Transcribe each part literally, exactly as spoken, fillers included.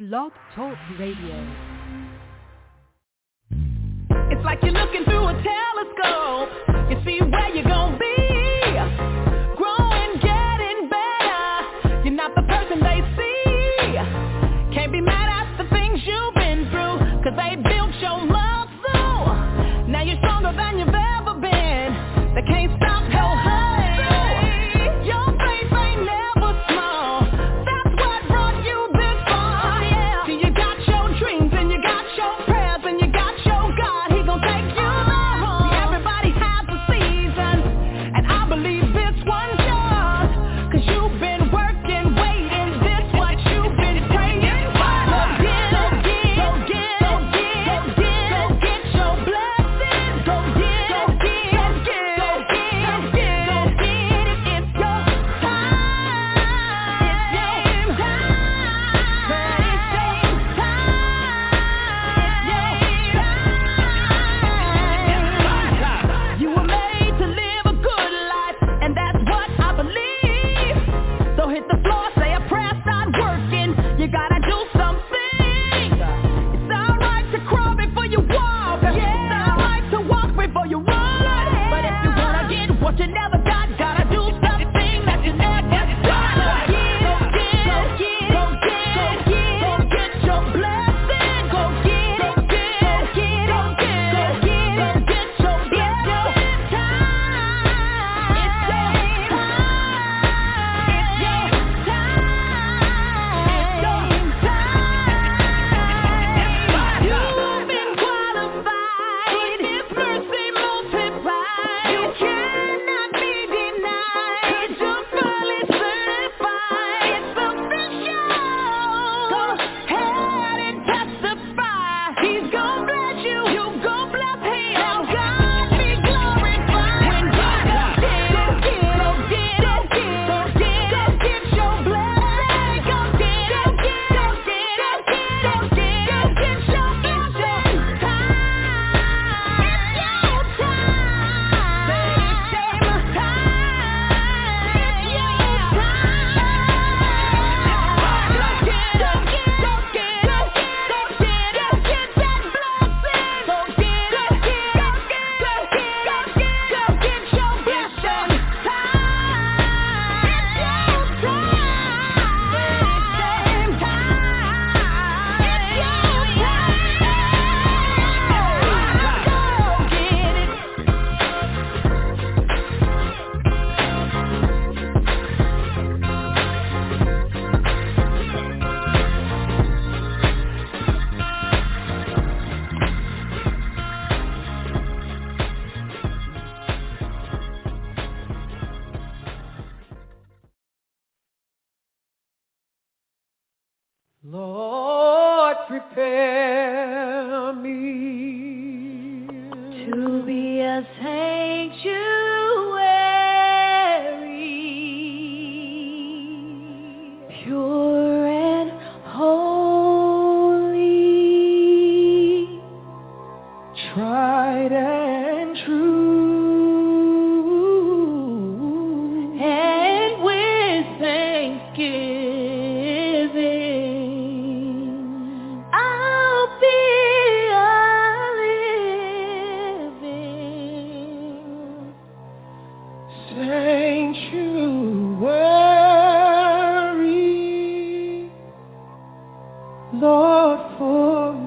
Blog Talk Radio. It's like you're looking through a telescope. You see where you're gonna be. Growing, getting better. You're not the person they see. Can't be mad at the things you've been through, 'cause they built your muscle. Now you're stronger than you've ever been. They can't stop your hustle. Your faith ain't never small. That's what brought you this far. Yeah. See, you got your dreams and you got your prayers and you got your God. He gon' take you there. See, everybody has a season, and I believe this one's yours, 'cause you've been working, waiting. This what you've been praying for. Go get, go get, go get, go get, go get, go get your blessings. Go get, go get, go get, go get, go get, go get it. It's your time. It's your time. But it's your time. It's your time. You were made to live a good life, and that's what I believe. So hit the floor, say a prayer, start working. You gotta do something. It's alright to crawl before you walk. It's alright to walk before you run. But if you wanna get what you never got, gotta do something that you never done. Go get, go get, go get, go get, go get, go get your blessing. Go get, go get, go get, go get, go get, go get your blessing. It's time. It's your time. It's your time. It's your time. You've been qualified. His mercy multiplied. You cannot be denied. You're fully certified. It's official. Go ahead and testify. He's gon' bless you. You gon' bless him. Now God be glorified. When you go get, go get, go get, go get, go get, go get your blessing. Go get, go get, go get, go get, go get, go get your blessing. It's time. It's your time. Say it's your time. It's your time. Go get, go get, go get, go get, go get, go get that blessing. Go get, go get, go get, go get, go get, go get your blessing. Time. It's your time. Say it's your time. It's your time. Go get it. Lord, prepare me To be a sanctuary, pure and holy, tried and true. and with thanksgiving, I'll be a living Sanctuary, Lord, for you.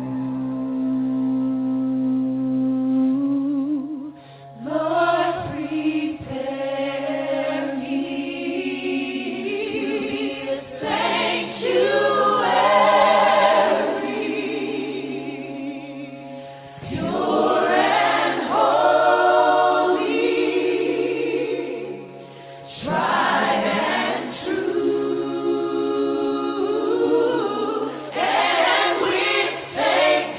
Lord, prepare me to be a sanctuary, pure and holy, tried and true, and with thanksgiving.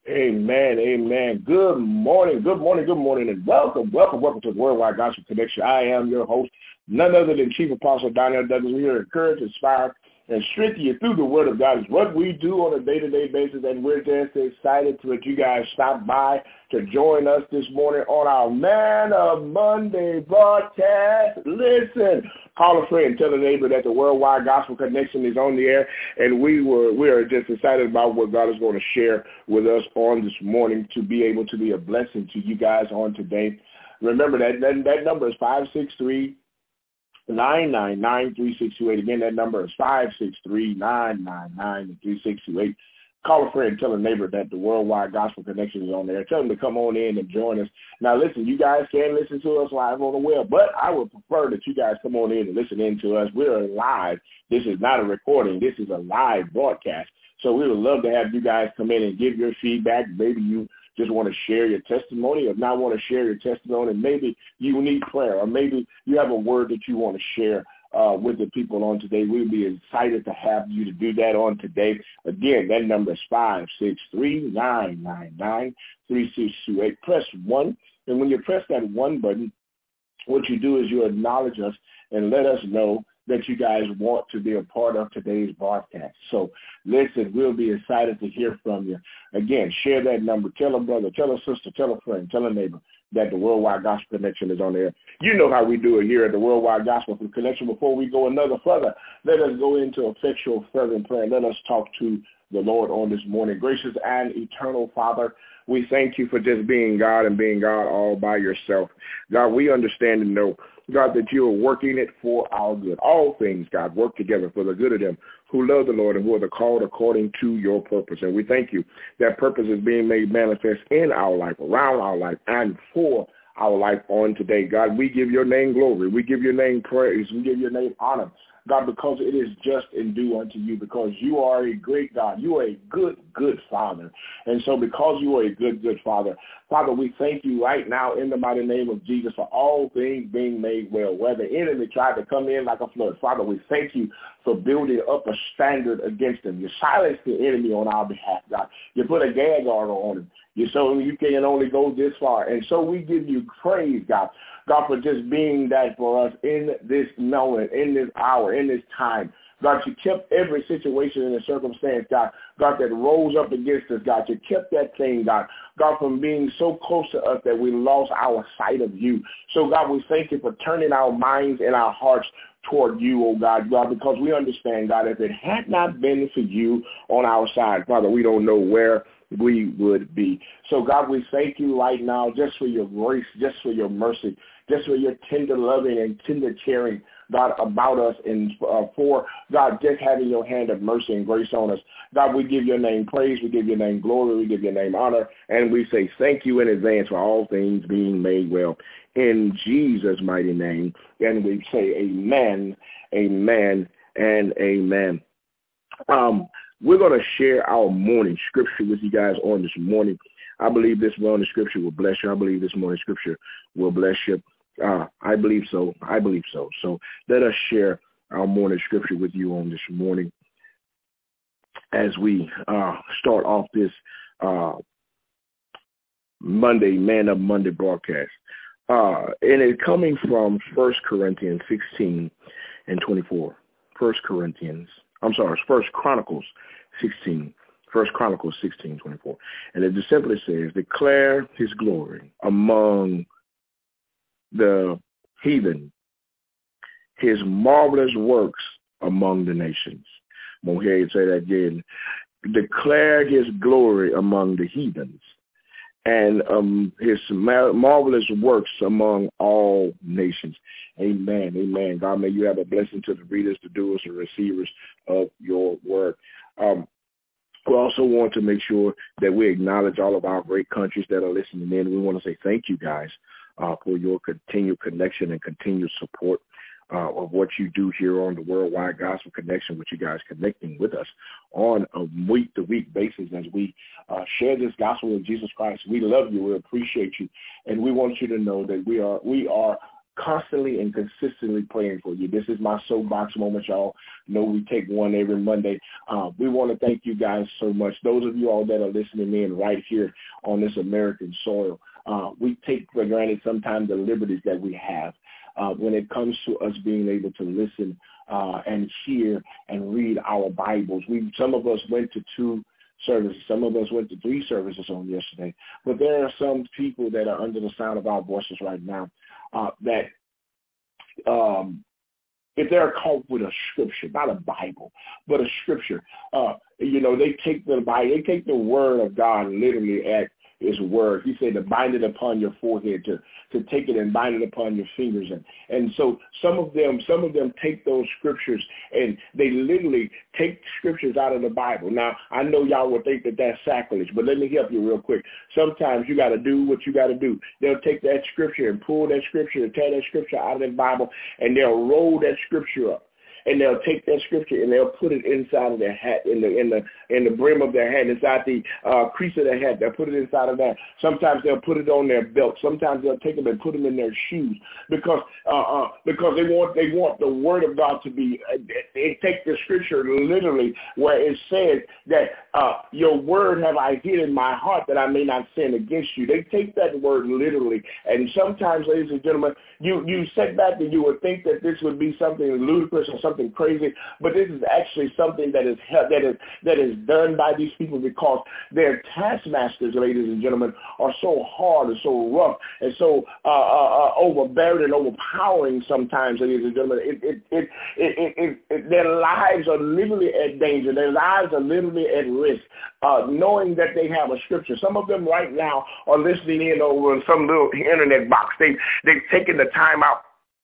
Amen, amen. Good morning, good morning, good morning, and welcome, welcome, welcome to the Worldwide Gospel Connection. I am your host, none other than Chief Apostle Donnell Douglas. We are encouraged, inspired, and strengthen you through the Word of God. Is what we do on a day-to-day basis, and we're just excited to let you guys stop by to join us this morning on our Man of Monday broadcast. Listen, call a friend, tell a neighbor that the Worldwide Gospel Connection is on the air, and we were we are just excited about what God is going to share with us on this morning to be able to be a blessing to you guys on today. Remember that that, that number is five six three, nine nine nine, three six two eight. Again, that number is five six three, nine nine nine, three six two eight. Call a friend, tell a neighbor that the Worldwide Gospel Connection is on there. Tell them to come on in and join us. Now, listen, you guys can listen to us live on the web, but I would prefer that you guys come on in and listen in to us. We're live. This is not a recording. This is a live broadcast. So we would love to have you guys come in and give your feedback. Maybe you just want to share your testimony, or not want to share your testimony. Maybe you need prayer, or maybe you have a word that you want to share Uh, with the people on today. We'll be excited to have you to do that on today. Again, that number is five six three, nine nine nine, three six two eight. Press one, and when you press that one button, what you do is you acknowledge us and let us know that you guys want to be a part of today's broadcast. So listen, we'll be excited to hear from you. Again, share that number. Tell a brother, tell a sister, tell a friend, tell a neighbor that the Worldwide Gospel Connection is on there. You know how we do it here at the Worldwide Gospel Connection. Before we go another further, let us go into effectual fervent prayer. Let us talk to the Lord on this morning. Gracious and eternal Father, we thank you for just being God and being God all by yourself. God, we understand and know, God, that you are working it for our good. All things, God, work together for the good of them who love the Lord and who are called according to your purpose. And we thank you that purpose is being made manifest in our life, around our life, and for our life on today. God, we give your name glory. We give your name praise. We give your name honor. God, because it is just and due unto you, because you are a great God. You are a good, good Father. And so because you are a good, good Father, Father, we thank you right now in the mighty name of Jesus for all things being made well. Where the enemy tried to come in like a flood, Father, we thank you for building up a standard against him. You silenced the enemy on our behalf, God. You put a gag order on him. You so you can only go this far. And so we give you praise, God. God, for just being that for us in this moment, in this hour, in this time. God, you kept every situation and circumstance, God, God, that rose up against us, God. You kept that thing, God, God, from being so close to us that we lost our sight of you. So, God, we thank you for turning our minds and our hearts toward you, oh God, God, because we understand, God, if it had not been for you on our side, Father, we don't know where we would be. So, God, we thank you right now just for your grace, just for your mercy, just for your tender loving and tender caring, God, about us, and uh, for, God, just having your hand of mercy and grace on us. God, we give your name praise, we give your name glory, we give your name honor, and we say thank you in advance for all things being made well. In Jesus' mighty name, and we say amen, amen, and amen. Um, we're going to share our morning scripture with you guys on this morning. I believe this morning scripture will bless you. I believe this morning scripture will bless you. Uh, I believe so. I believe so. So let us share our morning scripture with you on this morning as we uh, start off this uh, Monday, Man Up Monday broadcast. Uh, and it's coming from First Corinthians sixteen and twenty-four. First Corinthians, I'm sorry, First Chronicles sixteen. First Chronicles sixteen, twenty-four. And it just simply says, declare his glory among the heathen, his marvelous works among the nations. I'm going to hear you say that again. Declare his glory among the heathens, and um, his mar- marvelous works among all nations. Amen. Amen. God, may you have a blessing to the readers, the doers, and receivers of your word. Um, we also want to make sure that we acknowledge all of our great countries that are listening in. We want to say thank you, guys, uh, for your continued connection and continued support uh, of what you do here on the Worldwide Gospel Connection, with you guys connecting with us on a week-to-week basis as we uh, share this gospel of Jesus Christ. We love you. We appreciate you. And we want you to know that we are we are constantly and consistently praying for you. This is my soapbox moment, y'all. Know we take one every Monday. Uh, we want to thank you guys so much. Those of you all that are listening in right here on this American soil, uh, we take for granted sometimes the liberties that we have uh, when it comes to us being able to listen uh, and hear and read our Bibles. We some of us went to two services. Some of us went to three services on yesterday. But there are some people that are under the sound of our voices right now uh, that um, if they're caught with a scripture, not a Bible, but a scripture, uh, you know, they take the Bible, they take the word of God literally at his word. He said to bind it upon your forehead, to, to take it and bind it upon your fingers. And, and so some of them, some of them take those scriptures and they literally take scriptures out of the Bible. Now, I know y'all would think that that's sacrilege, but let me help you real quick. Sometimes you got to do what you got to do. They'll take that scripture and pull that scripture and tear that scripture out of the Bible, and they'll roll that scripture up. And they'll take that scripture and they'll put it inside of their hat, in the in the in the brim of their hat, inside the uh, crease of their hat. They'll put it inside of that. Sometimes they'll put it on their belt. Sometimes they'll take them and put them in their shoes because uh, uh, because they want they want the word of God to be. Uh, they take the scripture literally where it says that uh, your word have I hid in my heart that I may not sin against you. They take that word literally, and sometimes, ladies and gentlemen, you you sit back and you would think that this would be something ludicrous or something something crazy, but this is actually something that is that is that is done by these people because their taskmasters, ladies and gentlemen, are so hard and so rough and so uh, uh, overbearing and overpowering sometimes, ladies and gentlemen. It, it, it, it, it, it, their lives are literally at danger. Their lives are literally at risk, uh, knowing that they have a scripture. Some of them right now are listening in over some little internet box. They, they've taken the time out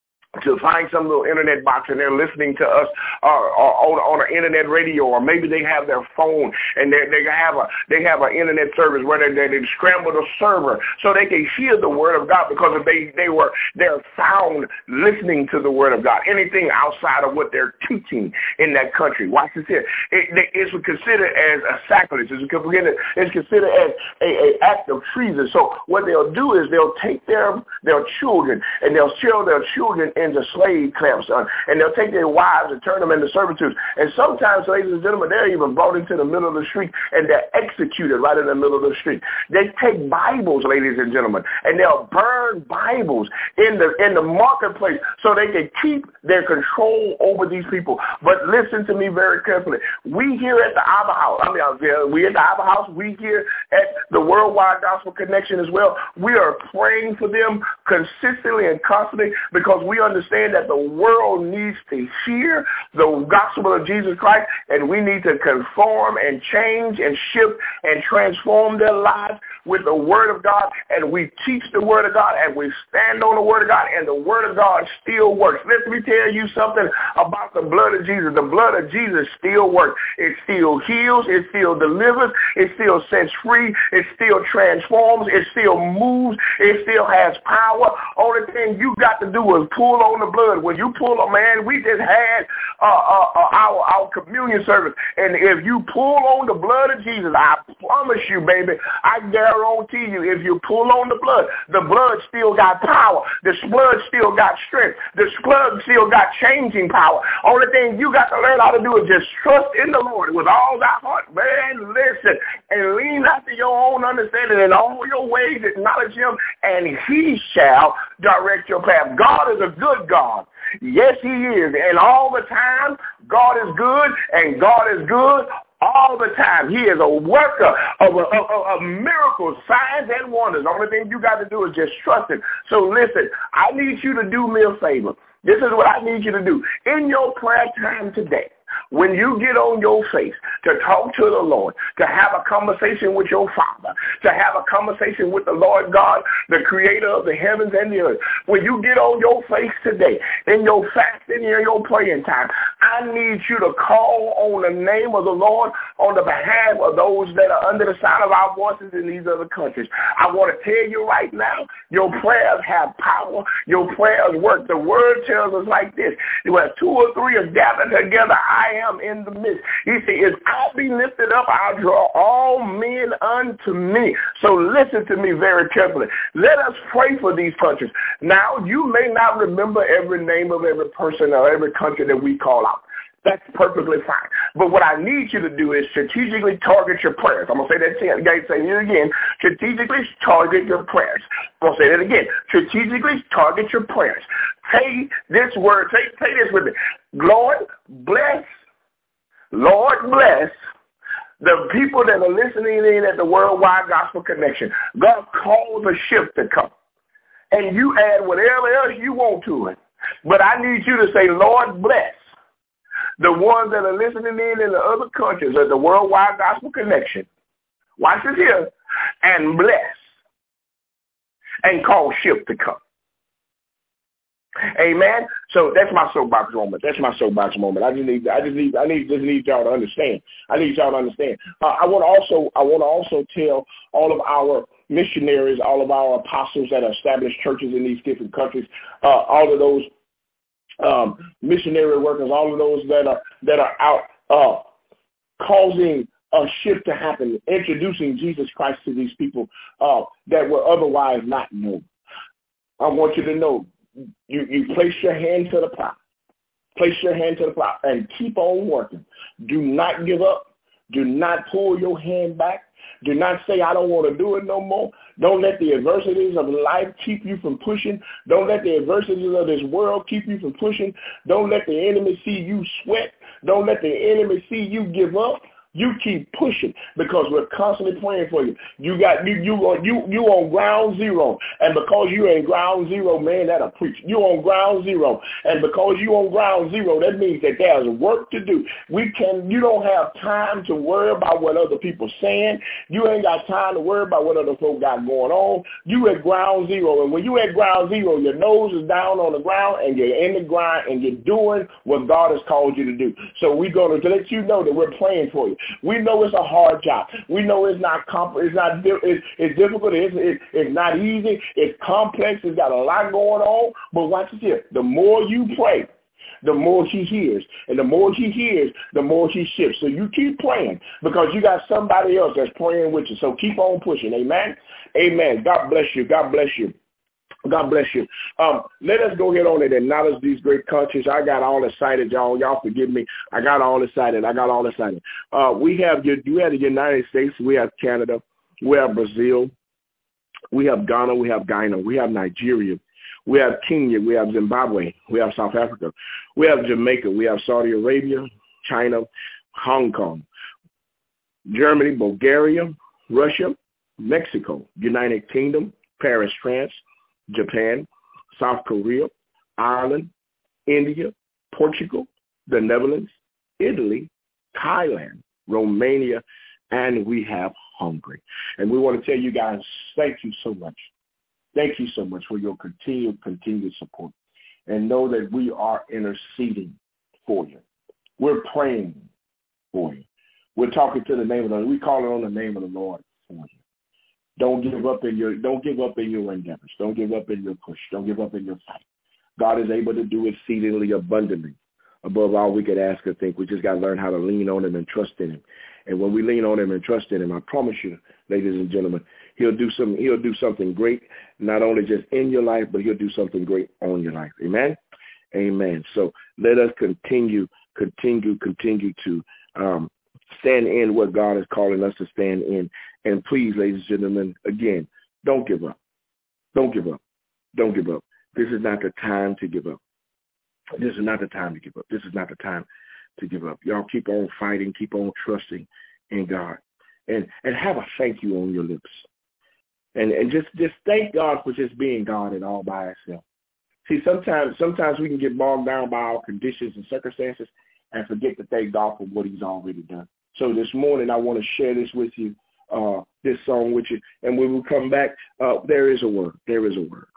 to find some little internet box and they're listening to us uh, on, on an internet radio, or maybe they have their phone and they they have a they have an internet service where they, they, they scramble the server so they can hear the word of God because they they were they're found listening to the word of God. Anything outside of what they're teaching in that country, watch this here. It, it's considered as a sacrilege. It's considered it's considered as a, a act of treason. So what they'll do is they'll take their their children and they'll sell their children in into slave camps, uh, and they'll take their wives and turn them into servitude. And sometimes, ladies and gentlemen, they're even brought into the middle of the street and they're executed right in the middle of the street. They take Bibles, ladies and gentlemen, and they'll burn Bibles in the in the marketplace so they can keep their control over these people. But listen to me very carefully. We here at the Abba House, I mean, we at the Abba House, we here at the Worldwide Gospel Connection as well, we are praying for them consistently and constantly because we understand understand that the world needs to hear the gospel of Jesus Christ, and we need to conform and change and shift and transform their lives with the word of God. And we teach the word of God and we stand on the word of God, and the word of God still works. Let me tell you something about the blood of Jesus. The blood of Jesus still works. It still heals. It still delivers. It still sets free. It still transforms. It still moves. It still has power. Only thing you got to do is pull on the blood. When you pull a man, we just had uh, uh, uh, our our communion service, and if you pull on the blood of Jesus, I promise you, baby, I guarantee you, if you pull on the blood, the blood still got power. The blood still got strength. The blood still got changing power. Only thing you got to learn how to do is just trust in the Lord with all thy heart, man. Listen, and lean not to your own understanding. In all your ways acknowledge him, and he shall direct your path. God is a good God. Yes, he is. And all the time, God is good, and God is good all the time. He is a worker of, of, of, of miracles, signs, and wonders. The only thing you got to do is just trust him. So listen, I need you to do me a favor. This is what I need you to do. In your prayer time today, when you get on your face to talk to the Lord, to have a conversation with your Father, to have a conversation with the Lord God, the creator of the heavens and the earth, when you get on your face today, in your fasting, in your praying time, I need you to call on the name of the Lord on the behalf of those that are under the sound of our voices in these other countries. I want to tell you right now, your prayers have power. Your prayers work. The word tells us like this: where two or three are gathered together, I am in the midst. He said, if I be lifted up, I'll draw all men unto me. So listen to me very carefully. Let us pray for these countries. Now, you may not remember every name of every person or every country that we call out. That's perfectly fine. But what I need you to do is strategically target your prayers. I'm going to say that again. Say it again. Strategically target your prayers. I'm going to say that again. Strategically target your prayers. Say this word. Say, say this with me. Lord, bless. Lord, bless the people that are listening in at the Worldwide Gospel Connection. God calls a shift to come. And you add whatever else you want to it. But I need you to say, Lord, bless the ones that are listening in in the other countries at the Worldwide Gospel Connection. Watch this here. And bless. And cause shift to come. Amen. So that's my soapbox moment. That's my soapbox moment. I just need, I just need, I need, just need y'all to understand. I need y'all to understand. Uh, I want to also, I want to also tell all of our missionaries, all of our apostles that establish churches in these different countries, uh, all of those um, missionary workers, all of those that are that are out uh, causing a shift to happen, introducing Jesus Christ to these people uh, that were otherwise not known. I want you to know. You, you place your hand to the plow. Place your hand to the plow and keep on working. Do not give up. Do not pull your hand back. Do not say, I don't want to do it no more. Don't let the adversities of life keep you from pushing. Don't let the adversities of this world keep you from pushing. Don't let the enemy see you sweat. Don't let the enemy see you give up. You keep pushing because we're constantly praying for you. You got you you you you on ground zero, and because you're in ground zero, man, that'll preach. You on ground zero, and because you on ground zero, that means that there's work to do. We can. You don't have time to worry about what other people saying. You ain't got time to worry about what other folk got going on. You at ground zero, and when you at ground zero, your nose is down on the ground, and you're in the grind, and you're doing what God has called you to do. So we're going to let you know that we're praying for you. We know it's a hard job. We know it's not comp- it's not it's, it's difficult. It's, it's it's not easy. It's complex. It's got a lot going on. But watch this here. The more you pray, the more he hears. And the more he hears, the more he shifts. So you keep praying because you got somebody else that's praying with you. So keep on pushing. Amen. Amen. God bless you. God bless you. God bless you. Um, let us go ahead on and acknowledge these great countries. I got all excited, y'all. Y'all forgive me. I got all excited. I got all excited. Uh, we have you have the United States. We have Canada. We have Brazil. We have Ghana. We have Guyana. We have Nigeria. We have Kenya. We have Zimbabwe. We have South Africa. We have Jamaica. We have Saudi Arabia, China, Hong Kong, Germany, Bulgaria, Russia, Mexico, United Kingdom, Paris, France, Japan, South Korea, Ireland, India, Portugal, the Netherlands, Italy, Thailand, Romania, and we have Hungary. And we want to tell you guys, thank you so much. Thank you so much for your continued, continued support. And know that we are interceding for you. We're praying for you. We're talking to the name of the Lord. We're calling on the name of the Lord for you. Don't give up in your don't give up in your endeavors. Don't give up in your push. Don't give up in your fight. God is able to do exceedingly abundantly above all we could ask or think. We just got to learn how to lean on him and trust in him. And when we lean on him and trust in him, I promise you, ladies and gentlemen, he'll do some he'll do something great, not only just in your life, but he'll do something great on your life. Amen. Amen. So let us continue, continue, continue to um, stand in what God is calling us to stand in. And please, ladies and gentlemen, again, don't give up. Don't give up. Don't give up. This is not the time to give up. This is not the time to give up. This is not the time to give up. Y'all keep on fighting, keep on trusting in God. And and have a thank you on your lips. And and just, just thank God for just being God and all by itself. See, sometimes sometimes we can get bogged down by our conditions and circumstances and forget to thank God for what he's already done. So this morning I want to share this with you. Uh, this song with you, and when we come back, uh, there is a word. There is a word.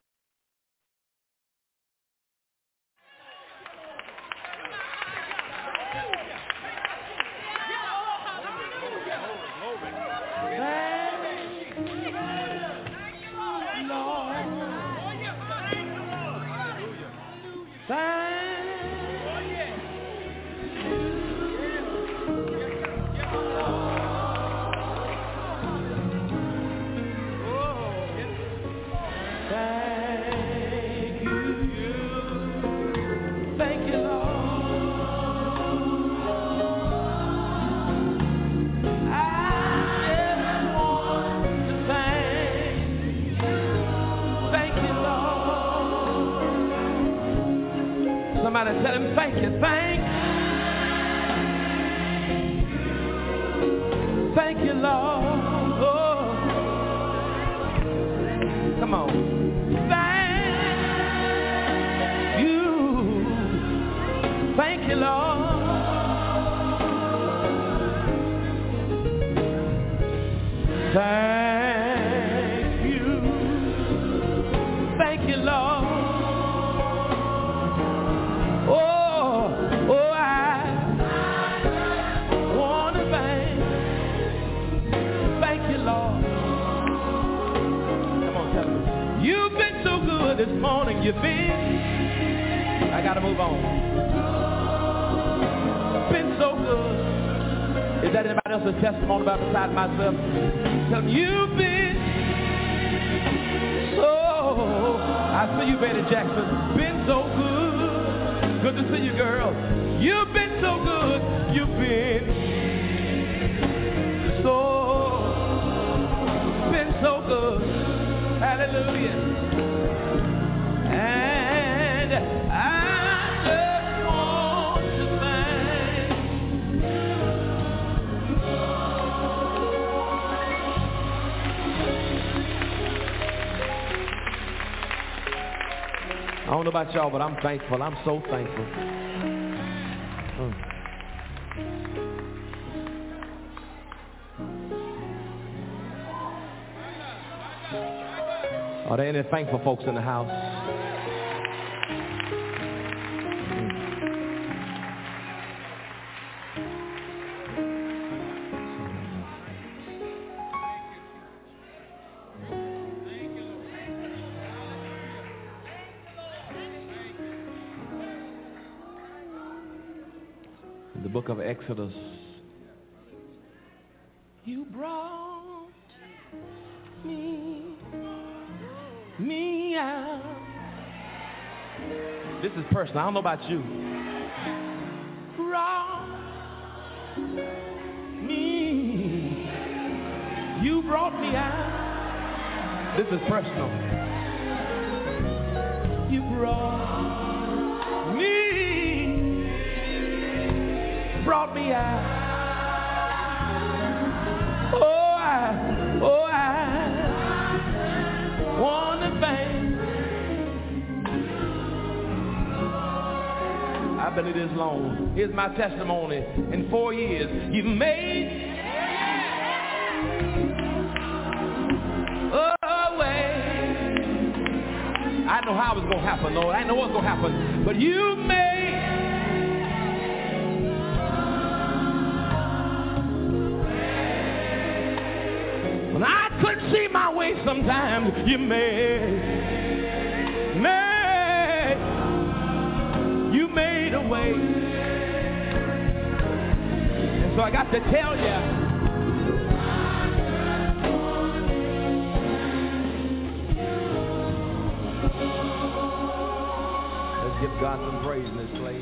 Thank Somebody tell him, thank you, thank Thank you, Lord. Oh. Come on. Thank you. Thank you, Lord. Thank you. Thank you, Lord. Oh, oh, I want to thank. Thank you, Lord. Come on, tell me. You've been so good this morning. You've been. I got to move on. Been so good. Is that anybody else's testimony about beside myself? Tell me you've been so. I see you, Betty Jackson. Been so good. Good to see you, girl. You've been so good. You've been so. Been so good. Hallelujah. And I just want to thank. I don't know about y'all, but I'm thankful. I'm so thankful. Mm. Are there any thankful folks in the house? In the book of Exodus, you brought me me out. This is personal. I don't know about you. Brought me. You brought me out. This is personal. You brought me. Brought me out. Oh, I, oh, I. One thing. I've been in this long. Here's my testimony. In four years, you've made a way. I know how it's going to happen, Lord. I know what's going to happen. But you made. When I couldn't see my way sometimes, you made, made, you made a way. And so I got to tell you, let's give God some praise in this place.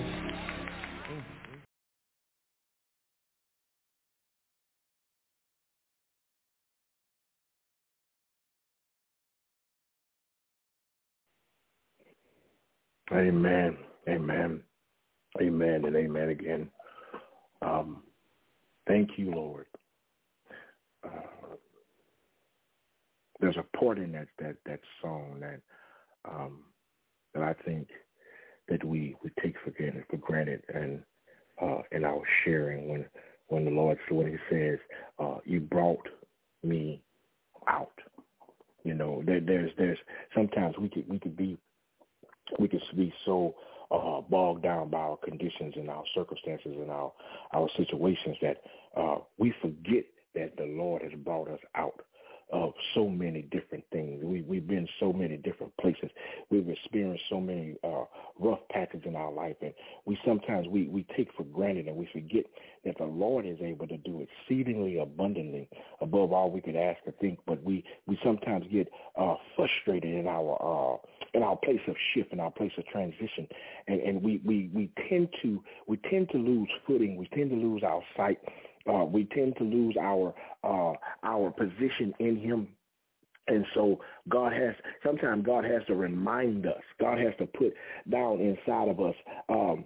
Amen, amen, amen, and amen again. Um, thank you, Lord. Uh, there's a part in that that that song that um, that I think that we, we take for granted, for granted, and uh, in our sharing when when the Lord when He says, uh, "You brought me out." You know, there, there's there's sometimes we could we could be. We can be so uh, bogged down by our conditions and our circumstances and our, our situations that uh, we forget that the Lord has brought us out of so many different things. We, we've been so many different places. We've experienced so many uh, rough patches in our life, and we sometimes we, we take for granted and we forget that the Lord is able to do exceedingly abundantly above all we could ask or think. But we, we sometimes get uh, frustrated in our uh, in our place of shift, in our place of transition, and, and we, we, we tend to we tend to lose footing. We tend to lose our sight. Uh, we tend to lose our uh, our position in Him, And so God has, sometimes God has to remind us, God has to put down inside of us um,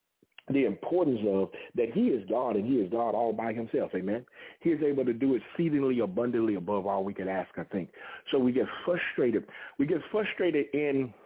the importance of that he is God and he is God all by himself. Amen. He is able to do exceedingly abundantly above all we could ask, I think. So we get frustrated. We get frustrated in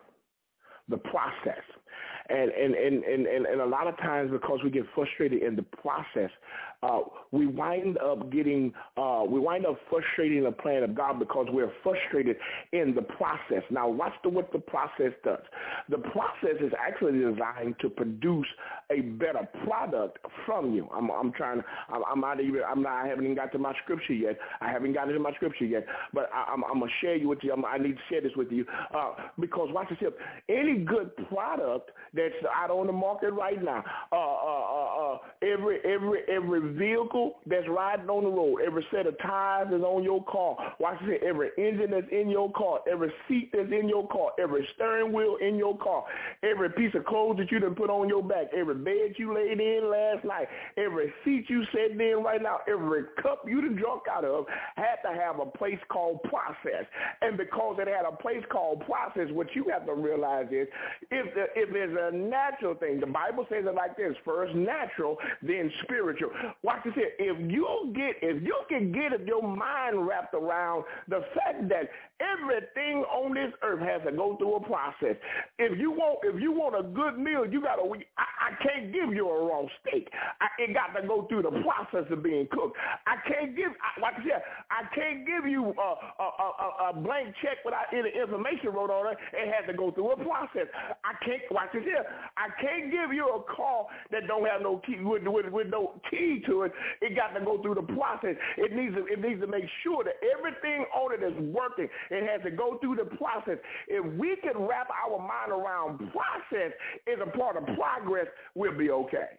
the process. And, and, and, and, and, and a lot of times because we get frustrated in the process, uh, we wind up getting, uh, we wind up frustrating the plan of God because we're frustrated in the process. Now, watch the, what the process does. The process is actually designed to produce a better product from you. I'm, I'm trying, I'm, I'm not even, I'm not, I haven't even got to my scripture yet. I haven't got into my scripture yet, but I, I'm, I'm going to share you with you. I'm, I need to share this with you uh, because watch this here. Any good product that's out on the market right now, uh, uh, uh, uh, every every every vehicle that's riding on the road, every set of tires is on your car. Watch this, every engine that's in your car, every seat that's in your car, every steering wheel in your car, every piece of clothes that you done put on your back, every bed you laid in last night, every seat you sitting in right now, every cup you done drunk out of had to have a place called process. And because it had a place called process, what you have to realize is if the, if there's a natural thing, the Bible says it like this: first natural, then spiritual. Watch this here. If you get, if you can get your mind wrapped around the fact that everything on this earth has to go through a process. If you want, if you want a good meal, you gotta. I, I can't give you a raw steak. I, it got to go through the process of being cooked. I can't give. I, watch this here. I can't give you a, a, a, a blank check without any information wrote on it. It has to go through a process. I can't, watch this here, I can't give you a car that don't have no key, with, with, with no key to it. It got to go through the process. It needs to, it needs to make sure that everything on it is working. It has to go through the process. If we can wrap our mind around process as a part of progress, we'll be okay.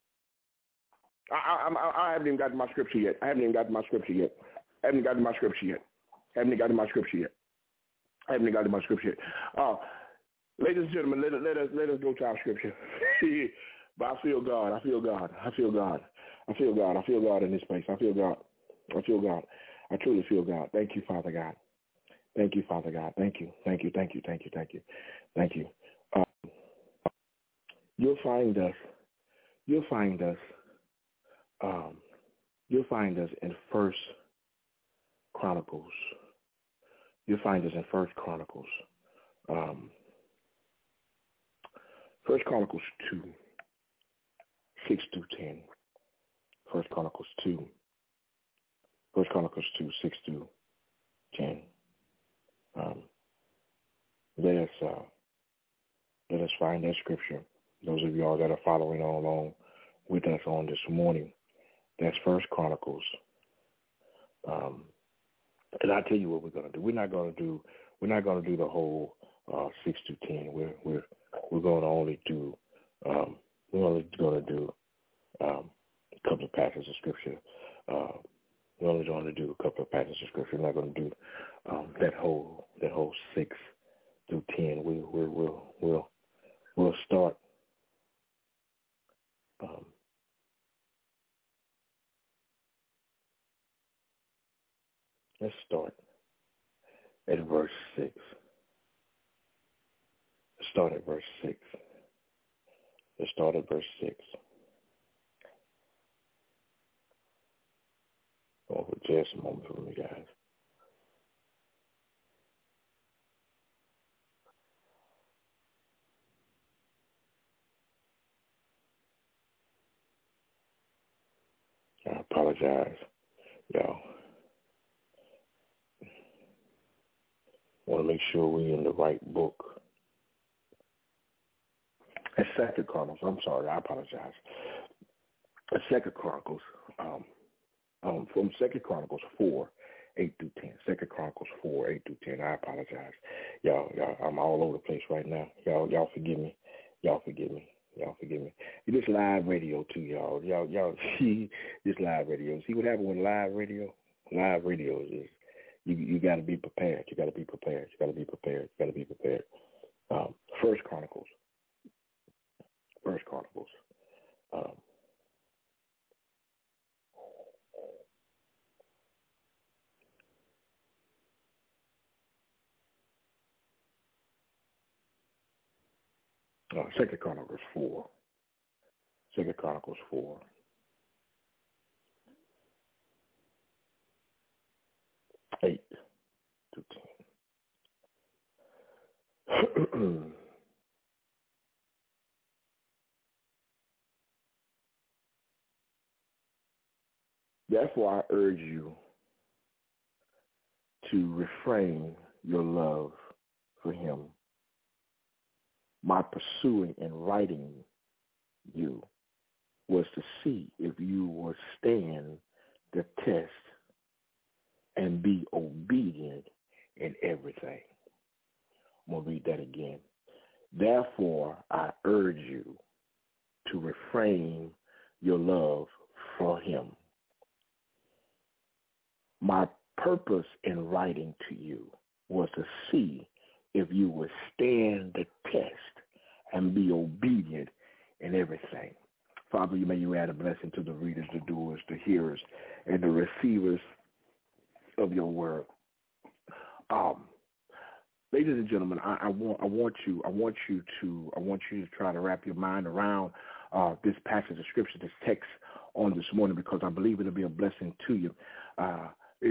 I, I, I, I haven't even got to my scripture yet. I haven't even got to my scripture yet. I haven't got to my scripture yet. I haven't got to my scripture yet. I haven't got to my scripture yet. Uh, Ladies and gentlemen, let, let us let us go to our scripture. But I feel God. I feel God. I feel God. I feel God. I feel God in this place. I feel God. I feel God. I truly feel God. Thank you, Father God. Thank you, Father God. Thank you. Thank you. Thank you. Thank you. Thank you. Thank you. Uh, you'll find us. You'll find us. Um, you'll find us in First Chronicles. You'll find us in First Chronicles. Um, First Chronicles two, six through ten. First Chronicles two. First Chronicles two, six through ten. Um, let us uh, let us find that scripture. Those of y'all that are following along with us on this morning, that's First Chronicles. Um, and I tell you what we're gonna do. We're not gonna do. We're not gonna do the whole uh, six to ten. We're we're we're going to only do. Um, we're only going to do um, a couple of passages of scripture. Uh, we're only going to do a couple of passages of scripture. We're not going to do um, that whole that whole six through ten. We we we'll we'll we'll start. Um, let's start at verse six. Let's start at verse six. Let's start at verse six. Hold on for just a moment for me, guys. I apologize, y'all. I want to make sure we're in the right book. It's Second Chronicles. I'm sorry, I apologize. It's Second Chronicles. Um, um, from Second Chronicles four, eight through ten. Second Chronicles four, eight through ten. I apologize, y'all. Y'all, I'm all over the place right now. Y'all, y'all forgive me. Y'all forgive me. Y'all forgive me. This live radio too, y'all. Y'all, y'all see this live radio. See what happened with live radio? Live radio is you. You got to be prepared. You got to be prepared. You got to be prepared. You got to be prepared. Um, First Chronicles. First Chronicles. Um, Uh, Second Chronicles four. Second Chronicles four. Eight to ten. Therefore, I urge you to refrain your love for him. My pursuing and writing you was to see if you would stand the test and be obedient in everything. I'm going to read that again. Therefore, I urge you to refrain your love for him. My purpose in writing to you was to see if you would stand the test and be obedient in everything. Father, you may you add a blessing to the readers, the doers, the hearers, and the receivers of your word. Um, ladies and gentlemen, I, I want I want you I want you to I want you to try to wrap your mind around uh, this passage of scripture, this text on this morning, because I believe it'll be a blessing to you. Uh,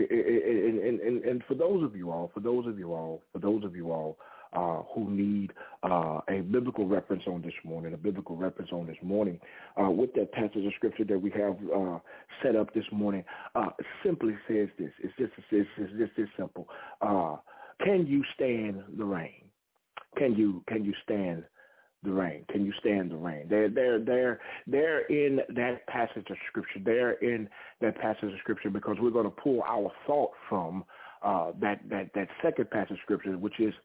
and, and, and, and for those of you all, for those of you all, for those of you all uh, who need uh, a biblical reference on this morning, a biblical reference on this morning, uh, with that passage of scripture that we have uh, set up this morning, uh, simply says this. It's just it's, it's just this simple. Uh, can you stand the rain? Can you can you stand the rain? Can you stand the rain? They're, they're, they're, they're in that passage of scripture. They're in that passage of scripture because we're going to pull our thought from uh, that, that, that second passage of scripture, which is,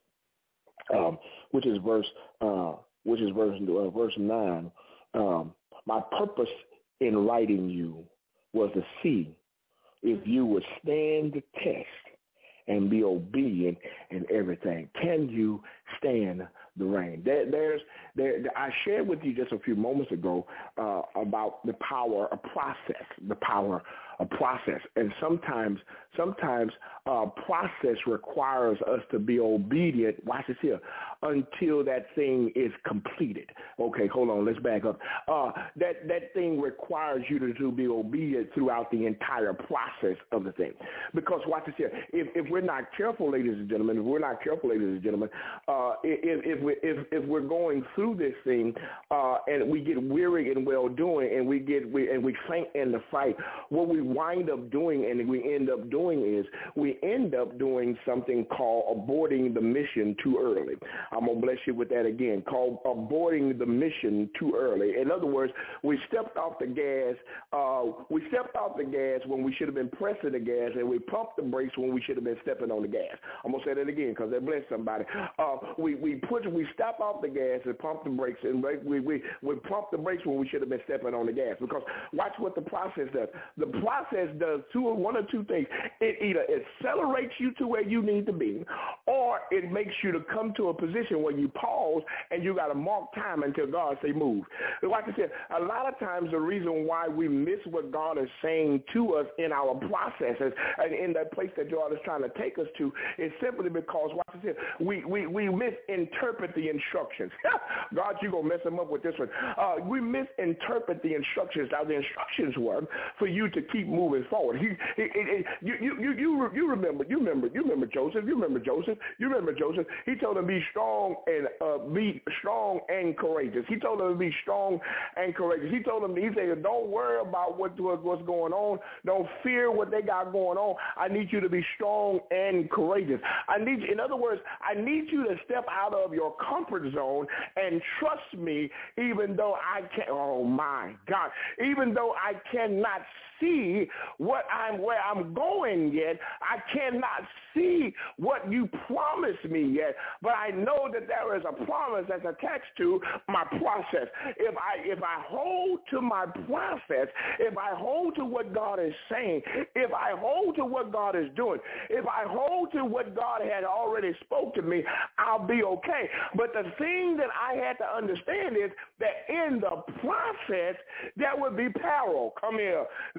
um, which is verse, uh, which is verse, uh, verse nine. Um, my purpose in writing you was to see if you would stand the test and be obedient in everything. Can you stand the rain? There, there's, there, I shared with you just a few moments ago uh, about the power of process, the power of process. And sometimes, sometimes uh, process requires us to be obedient, watch this here, until that thing is completed. Okay, hold on, let's back up. Uh, that, that thing requires you to, to be obedient throughout the entire process of the thing. Because watch this here, if, if we're not careful, ladies and gentlemen, if we're not careful, ladies and gentlemen, uh, if, if, we, if, if we're going through this thing uh, and we get weary in well-doing and we get we, and we faint in the fight, what we wind up doing and we end up doing is we end up doing something called aborting the mission too early. I'm going to bless you with that again, called aborting the mission too early. In other words, we stepped off the gas. Uh, we stepped off the gas when we should have been pressing the gas, and we pumped the brakes when we should have been stepping on the gas. I'm going to say that again because that blessed somebody. Uh, we we put we stop off the gas and pump the brakes, and we we we pump the brakes when we should have been stepping on the gas. Because watch what the process does. The process does two one or two things. It either accelerates you to where you need to be, or it makes you to come to a position where you pause and you got to mark time until God say move. Like I said, a lot of times the reason why we miss what God is saying to us in our processes and in that place that God is trying to take us to is simply because, watch this here, we, we, we misinterpret the instructions. God, you're going to mess them up with this one. Uh, we misinterpret the instructions. Now, the instructions were for you to keep moving forward. He, he, he, you, you, you, you, you remember, you remember, you remember Joseph, you remember Joseph, you remember Joseph. He told him be strong and uh, be strong and courageous. He told him to be strong and courageous. He told him, he said, don't worry about what, what's going on. Don't fear what they got going on. I need you to be strong and courageous. I need you, in other words, I need you to step out of your comfort zone and trust me, even though I can't, oh my God, even though I cannot see what I'm, where I'm going yet, I cannot see what you promised me yet, but I know that there is a promise that's attached to my process. If I, if I hold to my process, if I hold to what God is saying, if I hold to what God is doing, if I hold to what God had already spoke to me, I'll be okay. But the thing that I had to understand is that in the process, there would be peril. Come here.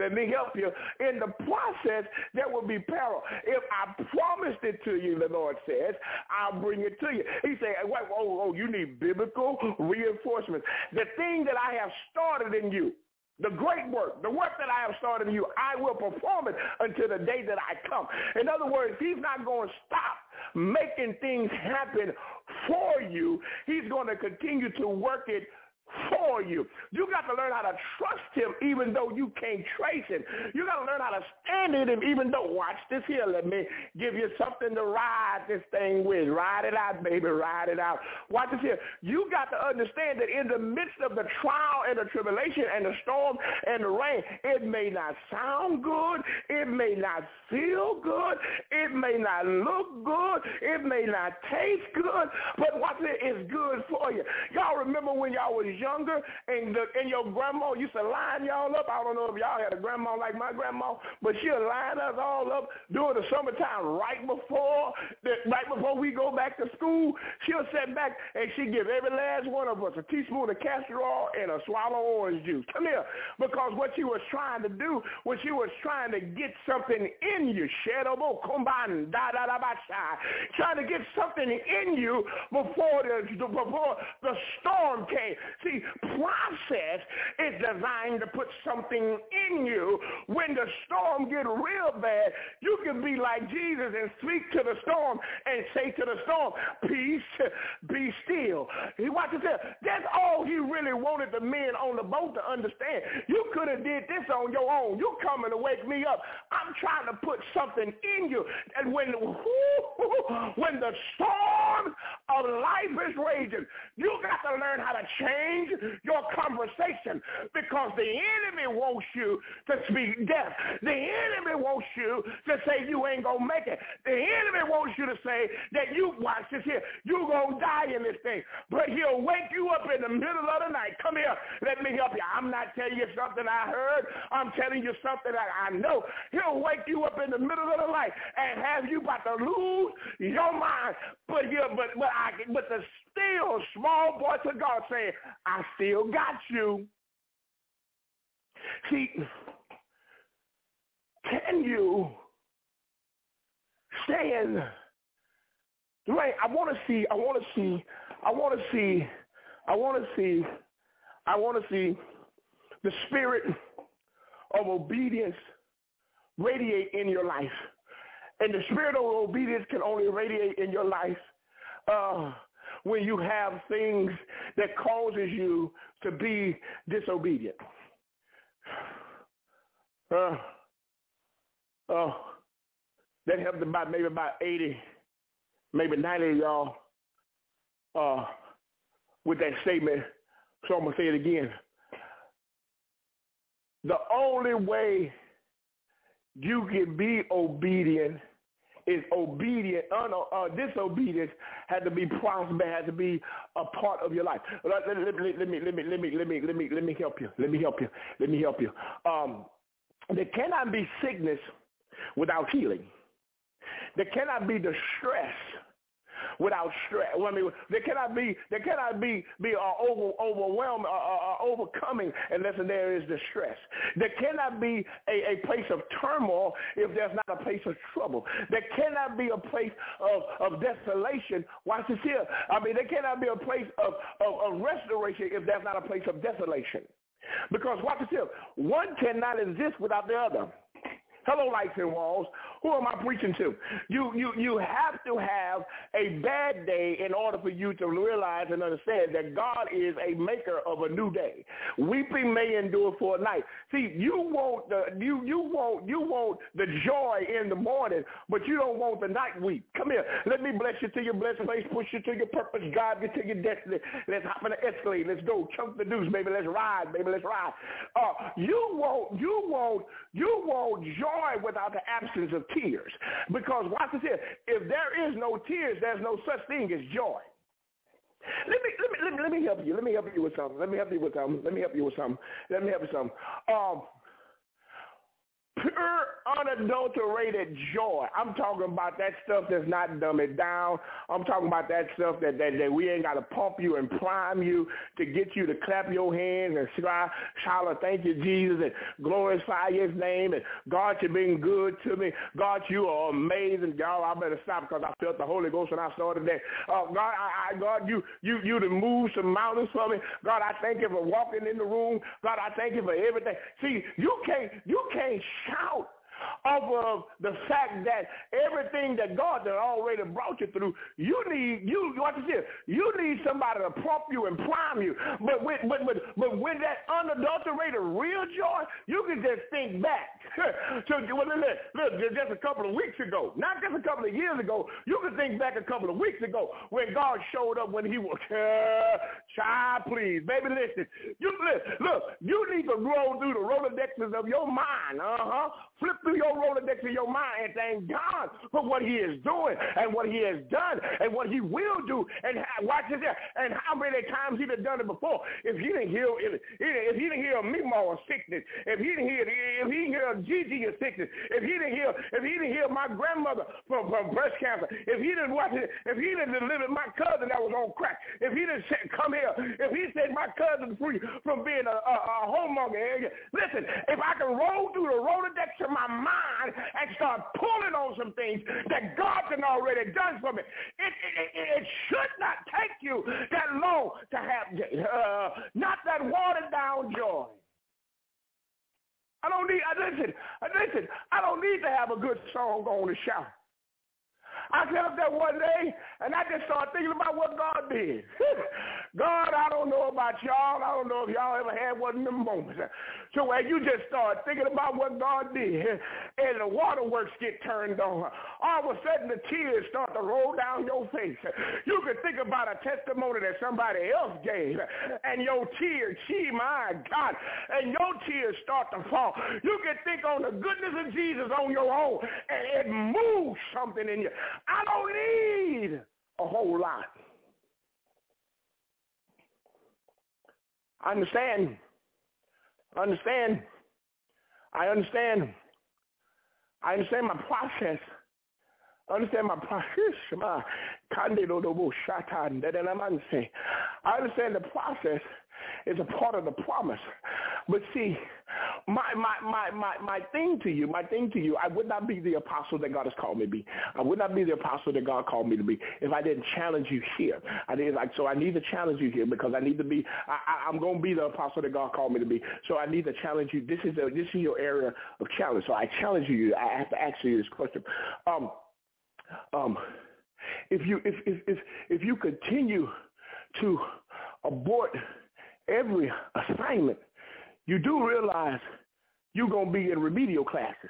Let me help you. In the process, there will be peril. If I promised it to you, the Lord says, I'll bring it to you. He said, wait, oh, oh, you need biblical reinforcement. The thing that I have started in you, the great work, the work that I have started in you, I will perform it until the day that I come. In other words, he's not going to stop making things happen for you. He's going to continue to work it for you. You got to learn how to trust him even though you can't trace him. You got to learn how to stand in him even though, watch this here, let me give you something to ride this thing with. Ride it out, baby, ride it out. Watch this here. You got to understand that in the midst of the trial and the tribulation and the storm and the rain, it may not sound good. It may not feel good. It may not look good. It may not taste good, but watch it, it's good for you. Y'all remember when y'all was younger and the, and your grandma used to line y'all up? I don't know if y'all had a grandma like my grandma, but she'll line us all up during the summertime right before the, right before we go back to school. She'll sit back and she give every last one of us a teaspoon of castor oil and a swallow of orange juice. Come here. Because what she was trying to do was she was trying to get something in you. Trying to get something in you before the, before the storm came. See, process is designed to put something in you. When the storm get real bad, you can be like Jesus and speak to the storm and say to the storm, peace, be still. He watches this. That's all he really wanted the men on the boat to understand. You could have did this on your own. You coming to wake me up. I'm trying to put something in you. And when, when the storm of life is raging, you got to learn how to change your conversation, because the enemy wants you to speak death. The enemy wants you to say you ain't gonna make it. The enemy wants you to say that you, watch this here, you gonna die in this thing. But he'll wake you up in the middle of the night. Come here, let me help you. I'm not telling you something I heard. I'm telling you something that I know. He'll wake you up in the middle of the night and have you about to lose your mind. But here, but but I but the still small voice of God saying, I still got you. See, can you stand? Right, I want to see, I want to see, I want to see, I want to see, I want to see the spirit of obedience radiate in your life. And the spirit of obedience can only radiate in your life uh, when you have things that causes you to be disobedient. Uh, oh, that helped about maybe about eighty, maybe ninety of y'all uh, with that statement. So I'm going to say it again. The only way you can be obedient is obedient. Uh, no, uh, disobedience had to be prosper, had to be a part of your life. Let, let, let, let, let me let me let me let me let me let me help you. Let me help you. Let me help you. Um, there cannot be sickness without healing. There cannot be distress without stress. Well, I mean, there cannot be there cannot be be uh, over overwhelmed, uh, uh, overcoming unless there is distress. There cannot be a, a place of turmoil if there's not a place of trouble. There cannot be a place of, of desolation. Watch this here. I mean, there cannot be a place of, of, of restoration if there's not a place of desolation. Because watch this here. One cannot exist without the other. Hello, lights and walls. Who am I preaching to? You, you, you have to have a bad day in order for you to realize and understand that God is a maker of a new day. Weeping may endure for a night. See, you want the you you want you want the joy in the morning, but you don't want the night weep. Come here. Let me bless you to your blessed place, push you to your purpose, guide you to your destiny. Let's hop in the Escalade. Let's go. Chunk the deuce, baby. Let's ride, baby. Let's ride. Uh, you want you want you want joy without the absence of tears. Because watch this here. If there is no tears, there's no such thing as joy. Let me let me let me let me help you. Let me help you with something. Let me help you with something. Let me help you with something. Let me help you with something. Um, pure unadulterated joy. I'm talking about that stuff that's not dumb it down. I'm talking about that stuff that, that, that we ain't got to pump you and prime you to get you to clap your hands and shout, shout, thank you, Jesus, and glorify his name. And God, you've been good to me. God, you are amazing. God, I better stop because I felt the Holy Ghost when I started that. Oh, God, I, I, God, you, you, you to move some mountains for me. God, I thank you for walking in the room. God, I thank you for everything. See, you can't, you can't shout off of the fact that everything that God has already brought you through, you need, you, watch this, you need somebody to pump you and prime you. But when, but, but, but when that unadulterated real joy, you can just think back. So, well, look, look, just a couple of weeks ago, not just a couple of years ago, you can think back a couple of weeks ago when God showed up when he was, uh, child, please, baby, listen. You, look, you need to roll through the Rolodexes of your mind, uh-huh, flip through your Rolodex of your mind and thank God for what he is doing and what he has done and what he will do. And watch this here. And how many times he done done it before. If he didn't heal, if, if he didn't heal Mimo of sickness, if he didn't heal, if he didn't heal Gigi of sickness, if he didn't heal, if he didn't heal my grandmother from, from breast cancer, if he didn't watch it, if he didn't deliver my cousin that was on crack, if he didn't say, come here, if he said my cousin free from being a, a, a homemonger. Listen, if I can roll through the Rolodex of my mind and start pulling on some things that God has already done for me, it, it, it, it should not take you that long to have uh, not that watered down joy. I don't need, I listen, I listen, I don't need to have a good song on the shout. I got up there one day, and I just started thinking about what God did. God, I don't know about y'all. I don't know if y'all ever had one of them moments. So when you just start thinking about what God did, and the waterworks get turned on, all of a sudden the tears start to roll down your face. You can think about a testimony that somebody else gave, and your tears, gee, my God, and your tears start to fall. You can think on the goodness of Jesus on your own, and it moves something in you. I don't need a whole lot. I understand. I understand. I understand. I understand my process. I understand my process. My I understand the process is a part of the promise. But see, my, my, my, my, my thing to you, my thing to you, I would not be the apostle that God has called me to be. I would not be the apostle that God called me to be if I didn't challenge you here. I did like so I need to challenge you here because I need to be I, I, I'm gonna be the apostle that God called me to be. So I need to challenge you. This is a, this is your area of challenge. So I challenge you. I have to ask you this question. Um um if you if if if, if you continue to abort every assignment, you do realize you're going to be in remedial classes.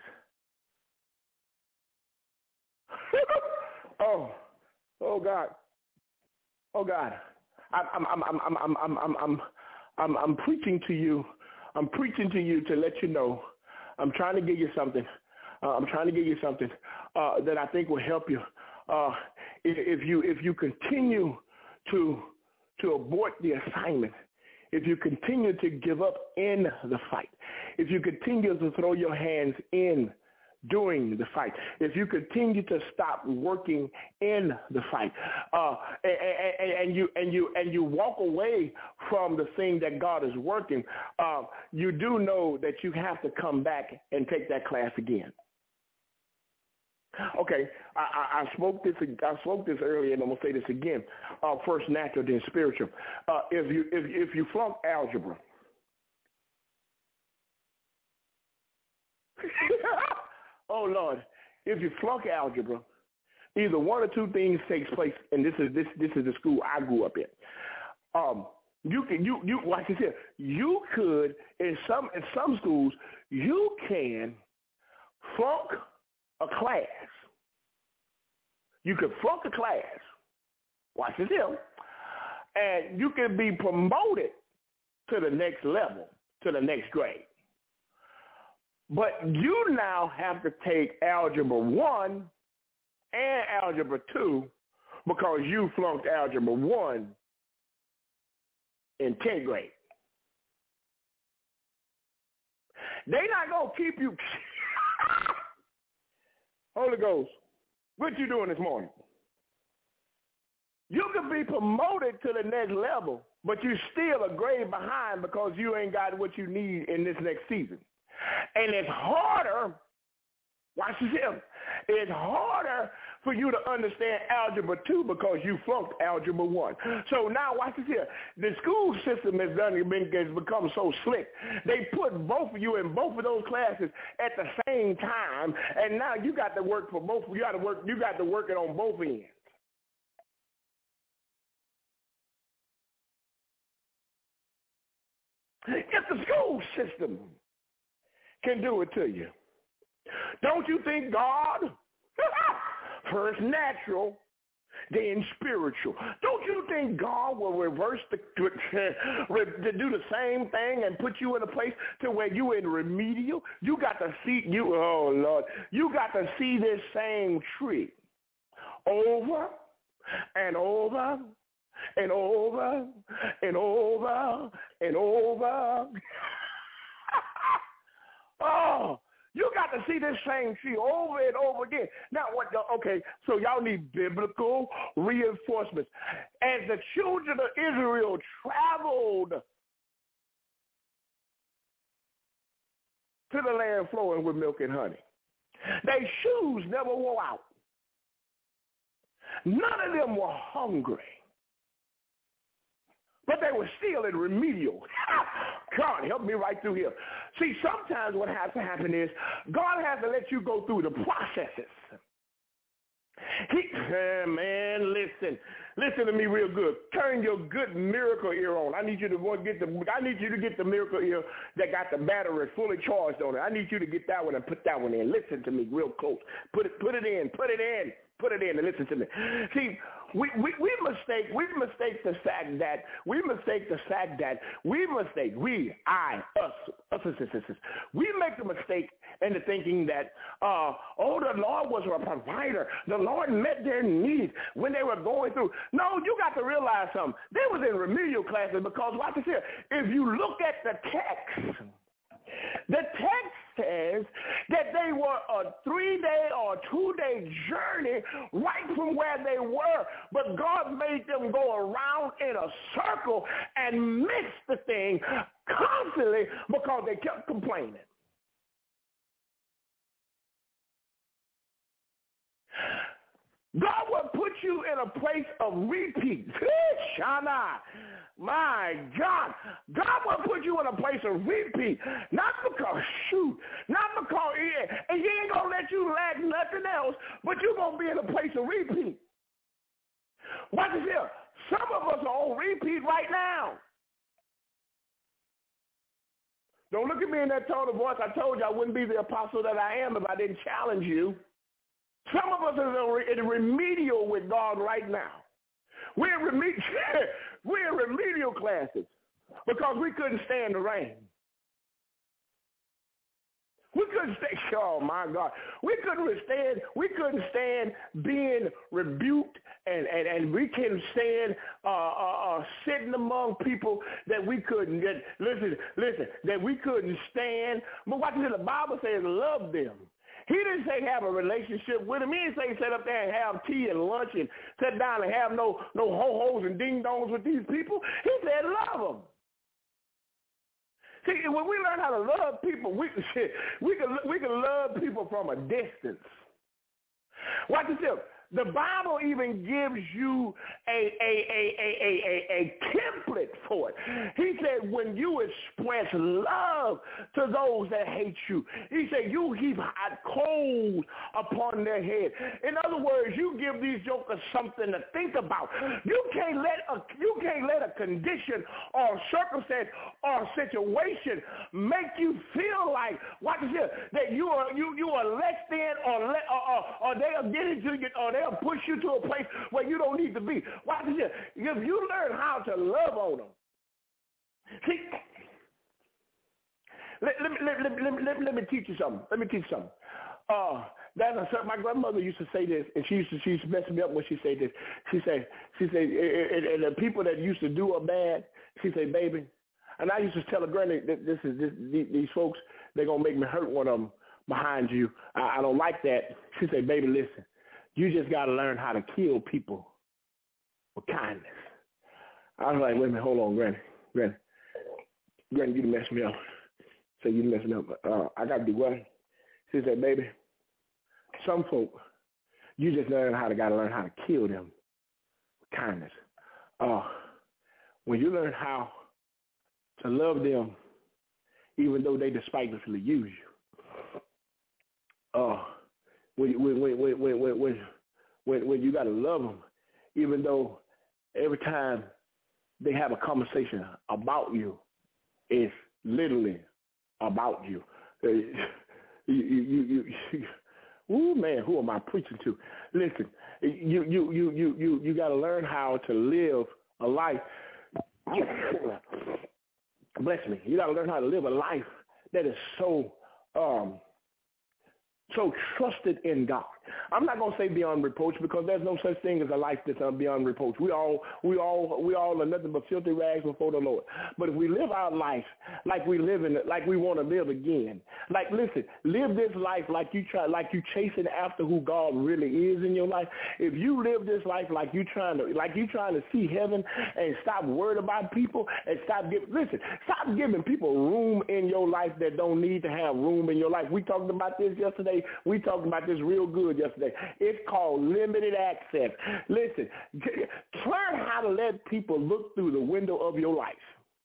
oh, oh God, oh God, I'm, I'm, I'm, I'm, I'm, I'm, I'm, I'm, I'm, I'm preaching to you. I'm preaching to you to let you know. I'm trying to give you something. Uh, I'm trying to give you something uh, that I think will help you. Uh, if, if you, if you continue to to abort the assignment, if you continue to give up in the fight, if you continue to throw your hands in during the fight, if you continue to stop working in the fight, uh, and, and, and you and you and you walk away from the thing that God is working, uh, you do know that you have to come back and take that class again. Okay, I, I, I spoke this. I spoke this earlier, and I'm gonna say this again. Uh, first natural, then spiritual. Uh, if you if if you flunk algebra, oh Lord, if you flunk algebra, either one or two things takes place, and this is this this is the school I grew up in. Um, you can you you like I said, you could in some in some schools you can flunk a class. You could flunk a class. Watch this here. And you can be promoted to the next level, to the next grade. But you now have to take algebra one and algebra two because you flunked algebra one in tenth grade. They're not going to keep you Holy Ghost, what you doing this morning? You could be promoted to the next level, but you still a grade behind because you ain't got what you need in this next season. And it's harder, watch this here, it's harder for you to understand Algebra two because you flunked Algebra one. So now watch this here. The school system has done has become so slick. They put both of you in both of those classes at the same time, and now you got to work for both. You got to work. You got to work it on both ends. If the school system can do it to you, don't you think God, first natural, then spiritual, don't you think God will reverse the, to do the same thing and put you in a place to where you in remedial? You got to see, you, oh Lord, you got to see this same tree over and over and over and over and over. Oh, you got to see this same tree over and over again. Now, what? Okay, so y'all need biblical reinforcements. As the children of Israel traveled to the land flowing with milk and honey, their shoes never wore out. None of them were hungry. But they were still in remedial. God, help me right through here. See, sometimes what has to happen is God has to let you go through the processes. He, uh, man, listen. Listen to me real good. Turn your good miracle ear on. I need you to get the I need you to get the miracle ear that got the battery fully charged on it. I need you to get that one and put that one in. Listen to me real close. Put it put it in. Put it in. Put it in and listen to me. See, we, we, we mistake we mistake the fact that we mistake the fact that we mistake we I us us us, us, us, us. We make the mistake into thinking that uh oh the Lord was a provider. The Lord met their needs when they were going through. No, you got to realize something. They was in remedial classes because watch this here. If you look at the text, the text says that they were a three-day or two-day journey right from where they were, but God made them go around in a circle and miss the thing constantly because they kept complaining. God will put you in a place of repeat. Shana. My God. God will put you in a place of repeat. Not because, shoot, not because, yeah, and he ain't going to let you lack nothing else, but you're going to be in a place of repeat. Watch this here. Some of us are on repeat right now. Don't look at me in that tone of voice. I told you I wouldn't be the apostle that I am if I didn't challenge you. Some of us are in remedial with God right now. We're in, remedial, we're in remedial classes because we couldn't stand the rain. We couldn't stand, oh my God, we couldn't stand, we couldn't stand being rebuked, and, and, and we couldn't stand uh, uh, uh, sitting among people that we couldn't get, listen, listen, that we couldn't stand. But watch this, the Bible says love them. He didn't say have a relationship with him. He didn't say sit up there and have tea and lunch and sit down and have no no ho-hos and ding-dongs with these people. He said love them. See, when we learn how to love people, we, we, can, we can love people from a distance. Watch this here. The Bible even gives you a, a, a, a, a, a, a template for it. He said when you express love to those that hate you, he said you heap hot coals upon their head. In other words, you give these jokers something to think about. You can't let a, you can't let a condition or circumstance or situation make you feel like, watch this here, that you are you you are less than or, le, or, or, or they'll get into you or they'll push you to a place where you don't need to be. Watch this. If you learn how to love on them, see, let, let, let, let, let, let, let me teach you something. Let me teach you something. Uh, that's a, my grandmother used to say this, and she used to, she used to mess me up when she said this. She said, she said, and, and the people that used to do her bad, she said, baby, and I used to tell her, granny, this is this, these folks, they're gonna make me hurt one of them. behind you. I, I don't like that. She said, baby, listen, you just got to learn how to kill people with kindness. I was like, wait a minute, hold on, Granny. Granny, Granny, you done messed me up. So you done messed me up. Uh, I got to do what? She said, baby, some folk, you just learn how to got to learn how to kill them with kindness. Uh, when you learn how to love them, even though they despitefully use you, uh, when when when when when when when, when you got to love them, even though every time they have a conversation about you, it's literally about you. Uh, you, you, you, you Ooh, man, who am I preaching to? Listen, you you you you you you got to learn how to live a life. Bless me. You got to learn how to live a life that is so um so trusted in God. I'm not gonna say beyond reproach, because there's no such thing as a life that's beyond reproach. We all, we all, we all are nothing but filthy rags before the Lord. But if we live our life like we live in it, like we want to live again, like listen, live this life like you try, like you chasing after who God really is in your life. If you live this life like you trying to, like you trying to see heaven, and stop worried about people, and stop giving, listen, stop giving people room in your life that don't need to have room in your life. We talked about this yesterday. We talked about this real good yesterday. It's called limited access. Listen, learn how to let people look through the window of your life.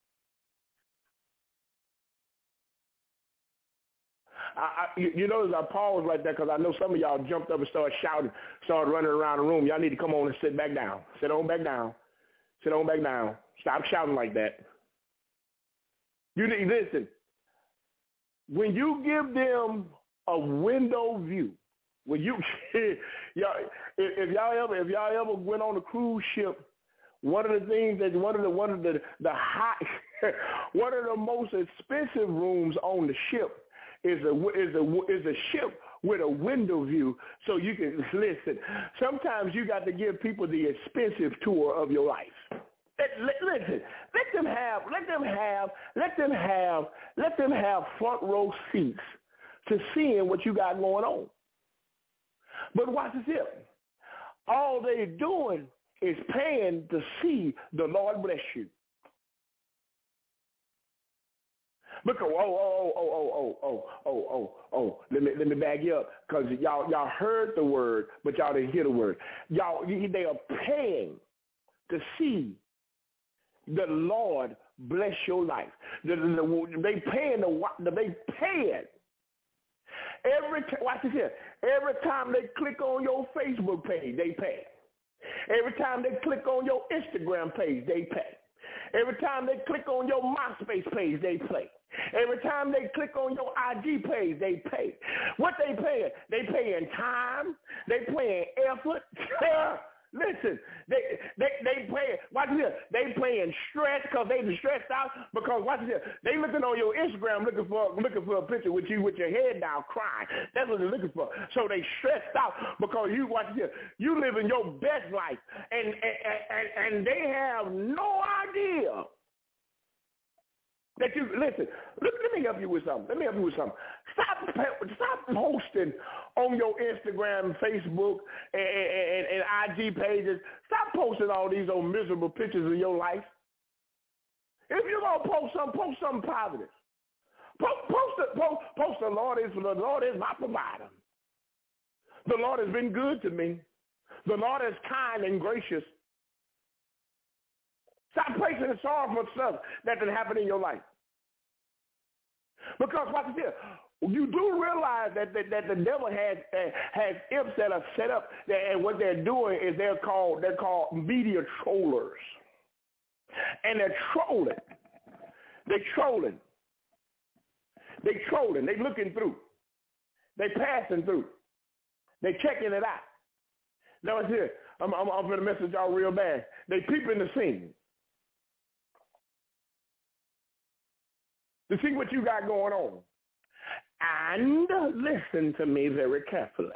I, I, you, you notice I paused like that because I know some of y'all jumped up and started shouting, started running around the room. Y'all need to come on and sit back down. Sit on back down. Sit on back down. Stop shouting like that. You need, listen, when you give them a window view, when you, y'all, if, if y'all ever, if y'all ever went on a cruise ship, one of the things that one of the one of the the high, one of the most expensive rooms on the ship is a is a is a ship with a window view, so you can listen. Sometimes you got to give people the expensive tour of your life. Listen, let them have, let them have, let them have, let them have front row seats to seeing what you got going on. But watch this here. All they're doing is paying to see the Lord bless you. Because oh oh oh oh oh oh oh oh oh let me let me back you up, because y'all y'all heard the word but y'all didn't hear the word. Y'all they are paying to see the Lord bless your life. The, the, the, they paying the they paying. Every t- watch this here. Every time they click on your Facebook page, they pay. Every time they click on your Instagram page, they pay. Every time they click on your MySpace page, they pay. Every time they click on your I G page, they pay. What they paying? They paying time. They paying effort. Listen, they they they pay. Watch this. They playing stress because they been stressed out. Because watch this. They looking on your Instagram looking for looking for a picture with you with your head down crying. That's what they're looking for. So they stressed out because you watch this. You living your best life, and and and, and they have no idea that you listen. Let, let me help you with something. Let me help you with something. Stop, stop posting on your Instagram, Facebook, and, and, and I G pages. Stop posting all these old miserable pictures of your life. If you're gonna post something, post something positive. Post, post, post, post the Lord is the Lord is my provider. The Lord has been good to me. The Lord is kind and gracious. Stop placing the sorrowful stuff that can happen in your life. Because watch this, you do realize that, that, that the devil has uh, has imps that are set up, that, and what they're doing is they're called they're called media trollers, and they're trolling, they're trolling, they're trolling, they're looking through, they're passing through, they're checking it out. Now it's here. I'm I'm, I'm going to message y'all real bad. They peeping the scene to see what you got going on. And listen to me very carefully.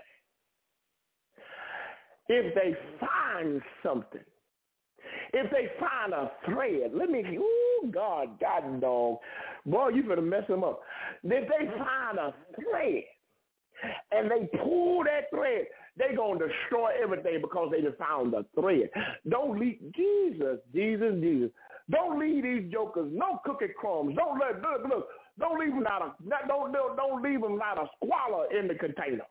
If they find something, if they find a thread, let me, ooh, God, God, dog, boy, you better mess them up. If they find a thread and they pull that thread, they're going to destroy everything because they just found the thread. Don't leave, Jesus, Jesus, Jesus. Don't leave these jokers no cookie crumbs. Don't let, look, look, don't leave them out of, don't, don't, don't leave them out of squalor in the container.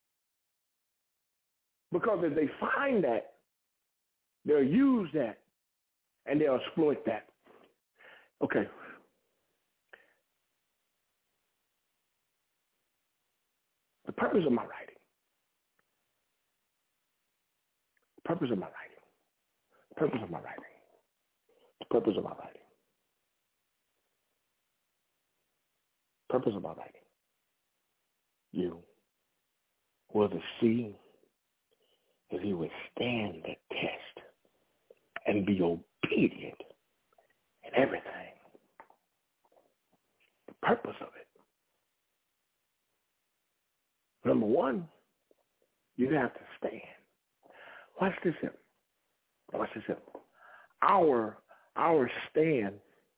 Because if they find that, they'll use that and they'll exploit that. Okay. The purpose of my writing. The purpose of my writing. The purpose of my writing. The purpose of my writing. Purpose of my writing. You will see if he would stand the test and be obedient in everything. The purpose of it. Number one, you have to stand. Watch this here. Watch this here. Our, our stand,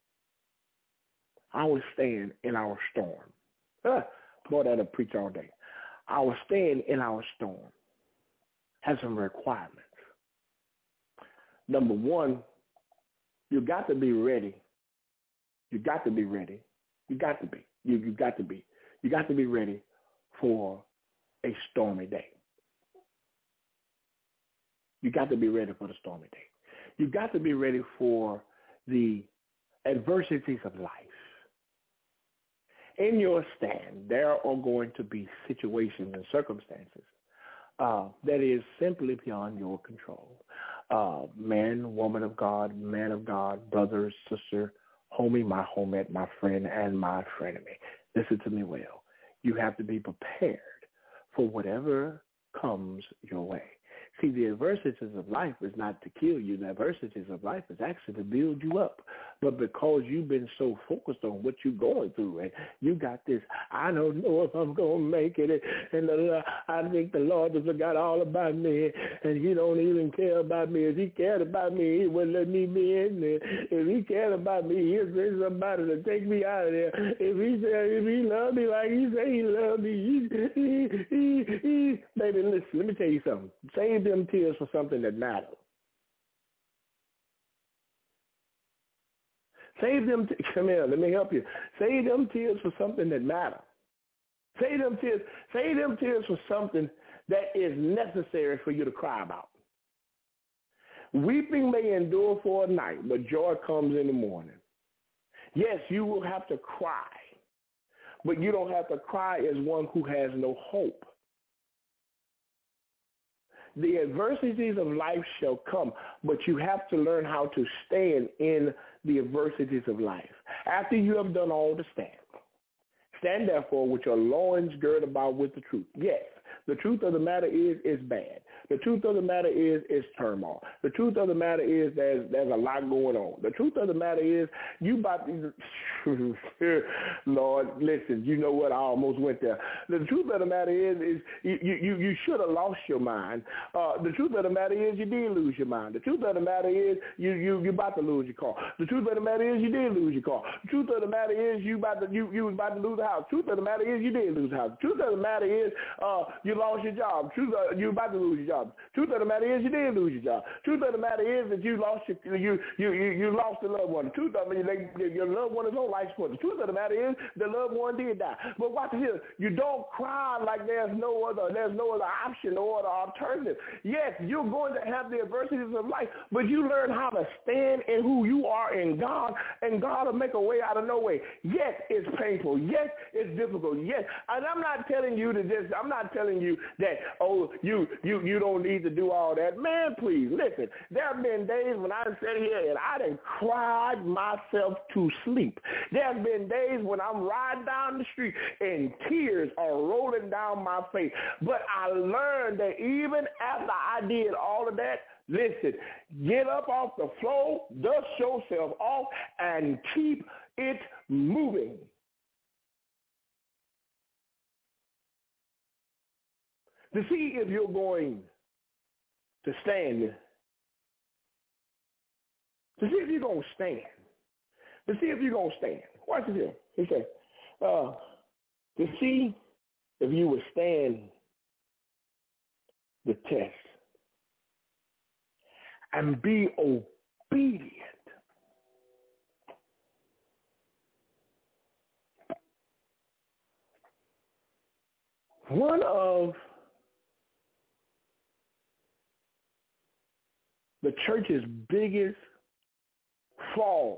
our stand in our storm. Uh, boy, that'll preach all day. Our stand in our storm has some requirements. Number one, you got to be ready. You got to be ready. You got to be. You, you got to be. You got to be ready for a stormy day. You got to be ready for the stormy day. You got to be ready for the adversities of life. In your stand, there are going to be situations and circumstances uh, that is simply beyond your control. Uh, man, woman of God, man of God, brother, sister, homie, my homie, my friend, and my frenemy. Listen to me well. You have to be prepared for whatever comes your way. See, the adversities of life is not to kill you. The adversities of life is actually to build you up. But because you've been so focused on what you're going through, and you got this, I don't know if I'm going to make it, and the, I think the Lord has forgot all about me, and he don't even care about me. If he cared about me, he wouldn't let me be in there. If he cared about me, he'd bring somebody to take me out of there. If he said, if he loved me like he said he loved me, he, he, he, he. Baby, listen, let me tell you something. Save them tears for something that matters. Save them, t- come here, let me help you. Save them tears for something that matters. Save them tears, save them tears for something that is necessary for you to cry about. Weeping may endure for a night, but joy comes in the morning. Yes, you will have to cry, but you don't have to cry as one who has no hope. The adversities of life shall come, but you have to learn how to stand in the adversities of life. After you have done all to stand, stand therefore with your loins girded about with the truth. Yes, the truth of the matter is, it's bad. The truth of the matter is, it's turmoil. The truth of the matter is, there's there's a lot going on. The truth of the matter is, you about to, Lord, listen, you know what? I almost went there. The truth of the matter is, is you you, you should have lost your mind. Uh, the truth of the matter is, you did lose your mind. The truth of the matter is, you you you about to lose your car. The truth of the matter is, you did lose your car. The truth of the matter is, you about to you you was about to lose the house. The truth of the matter is, you did lose the house. The truth of the matter is, uh, you lost your job. The truth of, you about to lose your job. Truth of the matter is, you did lose your job. Truth of the matter is that you lost your, you you you you lost a loved one. The truth of it is, your loved one is on life support. The truth of the matter is, the loved one did die. But watch this. You don't cry like there's no other there's no other option or other alternative. Yes, you're going to have the adversities of life, but you learn how to stand in who you are in God, and God will make a way out of no way. Yes, it's painful. Yes, it's difficult. Yes, and I'm not telling you to just. I'm not telling you that. Oh, you you you don't need to do all that. Man, please, listen. There have been days when I sat here and I done cried myself to sleep. There have been days when I'm riding down the street and tears are rolling down my face. But I learned that even after I did all of that, listen, get up off the floor, dust yourself off, and keep it moving. To see if you're going to stand, to see if you're going to stand, to see if you're going to stand. Watch this here. He said, uh, to see if you would stand the test and be obedient. One of the church's biggest flaws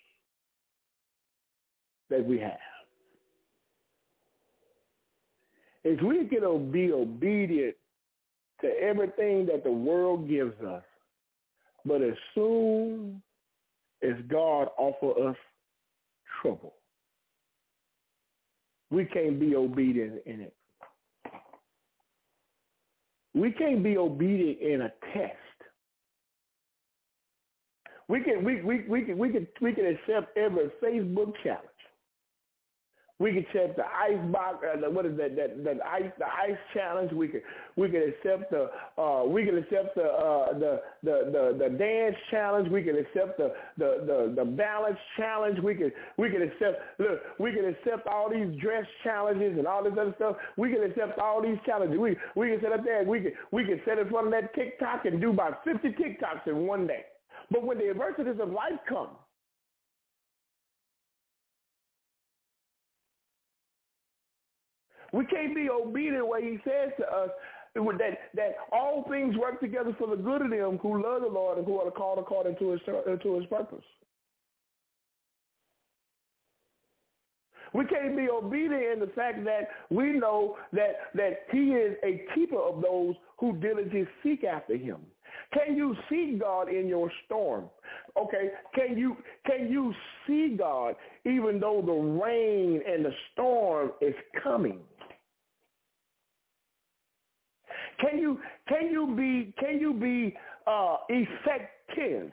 that we have is we can be obedient to everything that the world gives us, but as soon as God offers us trouble, we can't be obedient in it. We can't be obedient in a test. We can we we we can we can we can accept every Facebook challenge. We can accept the ice box. Uh, what is that? That that ice the ice challenge. We can we can accept the uh, we can accept the, uh, the the the the dance challenge. We can accept the the the, the balance challenge. We can we can accept look. We can accept all these dress challenges and all this other stuff. We can accept all these challenges. We we can sit up there. And we can we can sit in front of that TikTok and do about fifty TikToks in one day. But when the adversities of life come, we can't be obedient when he says to us that, that all things work together for the good of them who love the Lord and who are called according to his, to his purpose. We can't be obedient in the fact that we know that, that he is a keeper of those who diligently seek after him. Can you see God in your storm? Okay, can you can you see God even though the rain and the storm is coming? Can you can you be can you be uh, effective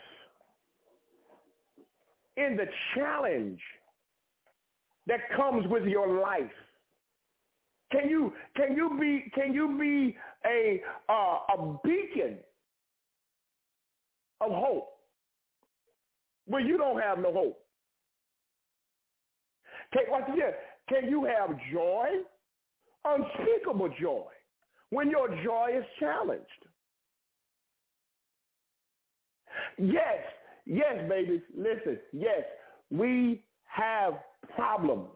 in the challenge that comes with your life? Can you can you be can you be a uh, a beacon of hope when you don't have no hope? Can, watch this. Can you have joy, unspeakable joy, when your joy is challenged? Yes, yes, babies. Listen, yes, we have problems.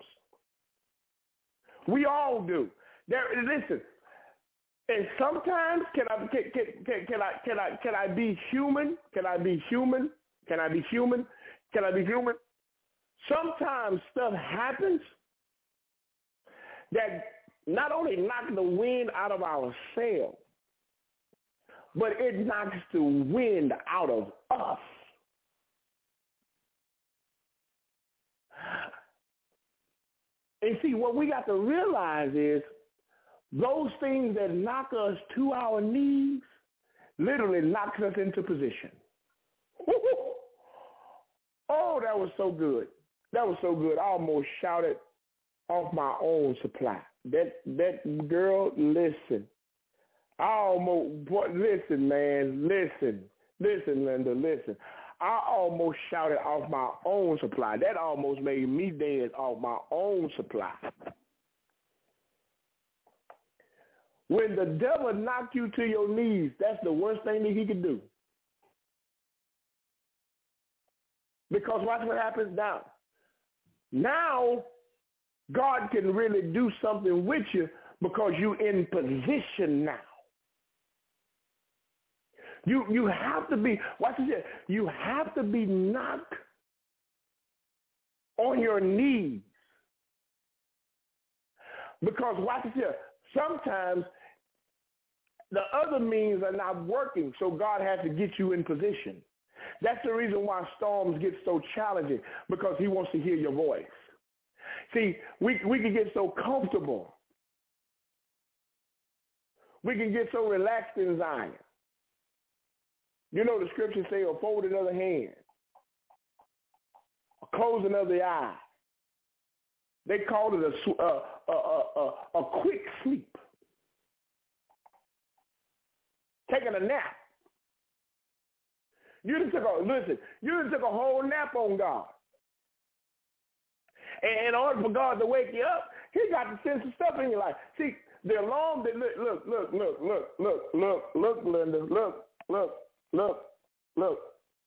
We all do. There, listen. And sometimes can I can, can, can I can I can I be human? Can I be human? Can I be human? Can I be human? Sometimes stuff happens that not only knocks the wind out of our sail, but it knocks the wind out of us. And see, what we got to realize is those things that knock us to our knees literally knocks us into position. Oh, that was so good. That was so good. I almost shouted off my own supply. That that girl, listen. I almost, boy, listen, man, listen. Listen, Linda, listen. I almost shouted off my own supply. That almost made me dance off my own supply. When the devil knocked you to your knees, that's the worst thing that he could do. Because watch what happens now. Now, God can really do something with you because you're in position now. You you have to be, watch this, you have to be knocked on your knees. Because watch this here, sometimes the other means are not working, so God has to get you in position. That's the reason why storms get so challenging, because he wants to hear your voice. See, we, we can get so comfortable. We can get so relaxed in Zion. You know the scriptures say, a folded of the hand, a closing of the eye. They call it a, a, a, a, a quick sleep. Taking a nap. You just took a, listen, you just took a whole nap on God. And in order for God to wake you up, he got to send some stuff in your life. See, the alarm that look, look, look, look, look, look, look, look, Linda, look, look, look, look.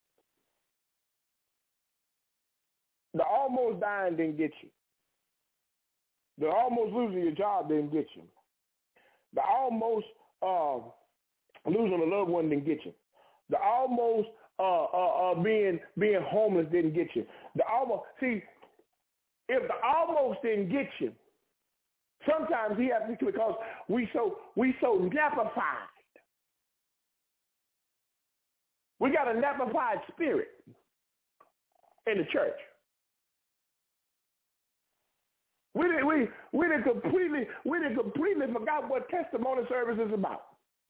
The almost dying didn't get you. The almost losing your job didn't get you. The almost uh, losing a loved one didn't get you. The almost uh, uh, uh, being being homeless didn't get you. The almost see, if the almost didn't get you, sometimes he has to, because we so we so napified. We got a napified spirit in the church. We did we we did completely we did completely forgot what testimony service is about.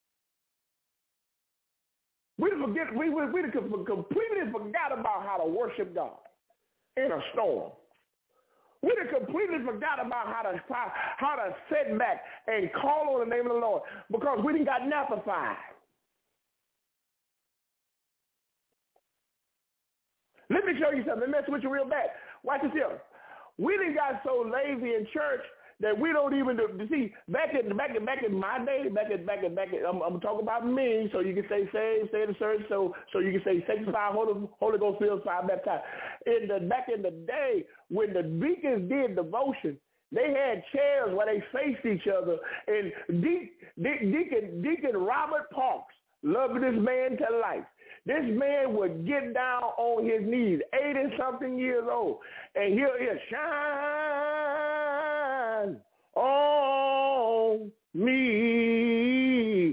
We did forget we we, we did completely forgot about how to worship God in a storm. We did completely forgot about how to how, how to sit back and call on the name of the Lord because we didn't got napified. Let me show you something. Let me mess with you real bad. Watch this here. We done got so lazy in church that we don't even do, see back in back in back in my day, back in back in back in, I'm, I'm talking about me, so you can say saved, stay in the church, so so you can say sanctified, Holy Holy Ghost filled, fire baptized. In the back in the day when the deacons did devotion, they had chairs where they faced each other, and De- De- Deacon Deacon Robert Parks loved this man to life. This man would get down on his knees, eighty-something years old, and he'll, he'll shine on me,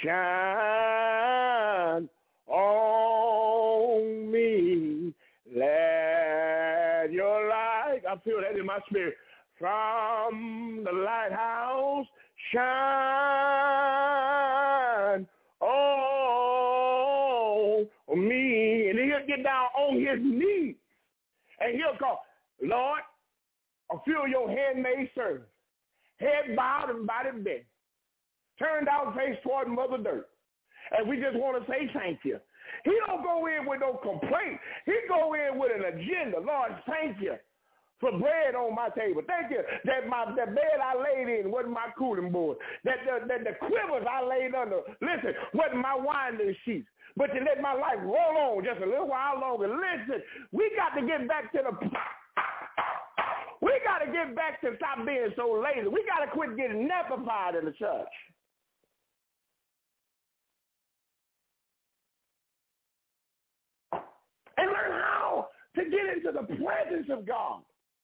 shine on me, let your light, I feel that in my spirit, from the lighthouse, shine on me, and he'll get down on his knees, and he'll call, Lord, I feel your handmaid servant, head bowed and body bent, turned out face toward Mother Dirt, and we just want to say thank you. He don't go in with no complaint. He go in with an agenda. Lord, thank you for bread on my table. Thank you that my the bed I laid in wasn't my cooling board. That the, that the quivers I laid under, listen, wasn't my winding sheets. But you let my life roll on just a little while longer. Listen, we got to get back to the, we got to get back to stop being so lazy. We got to quit getting napified in the church. And learn how to get into the presence of God.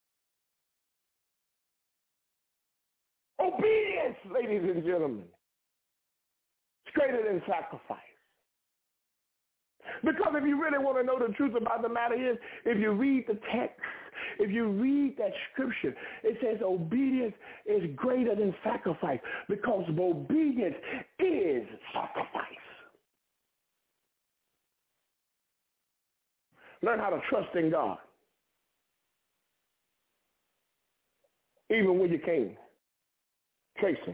Obedience, ladies and gentlemen, is greater than sacrifice. Because if you really want to know the truth about the matter is, if you read the text, if you read that scripture, it says obedience is greater than sacrifice because obedience is sacrifice. Learn how to trust in God. Even when you can't trace him.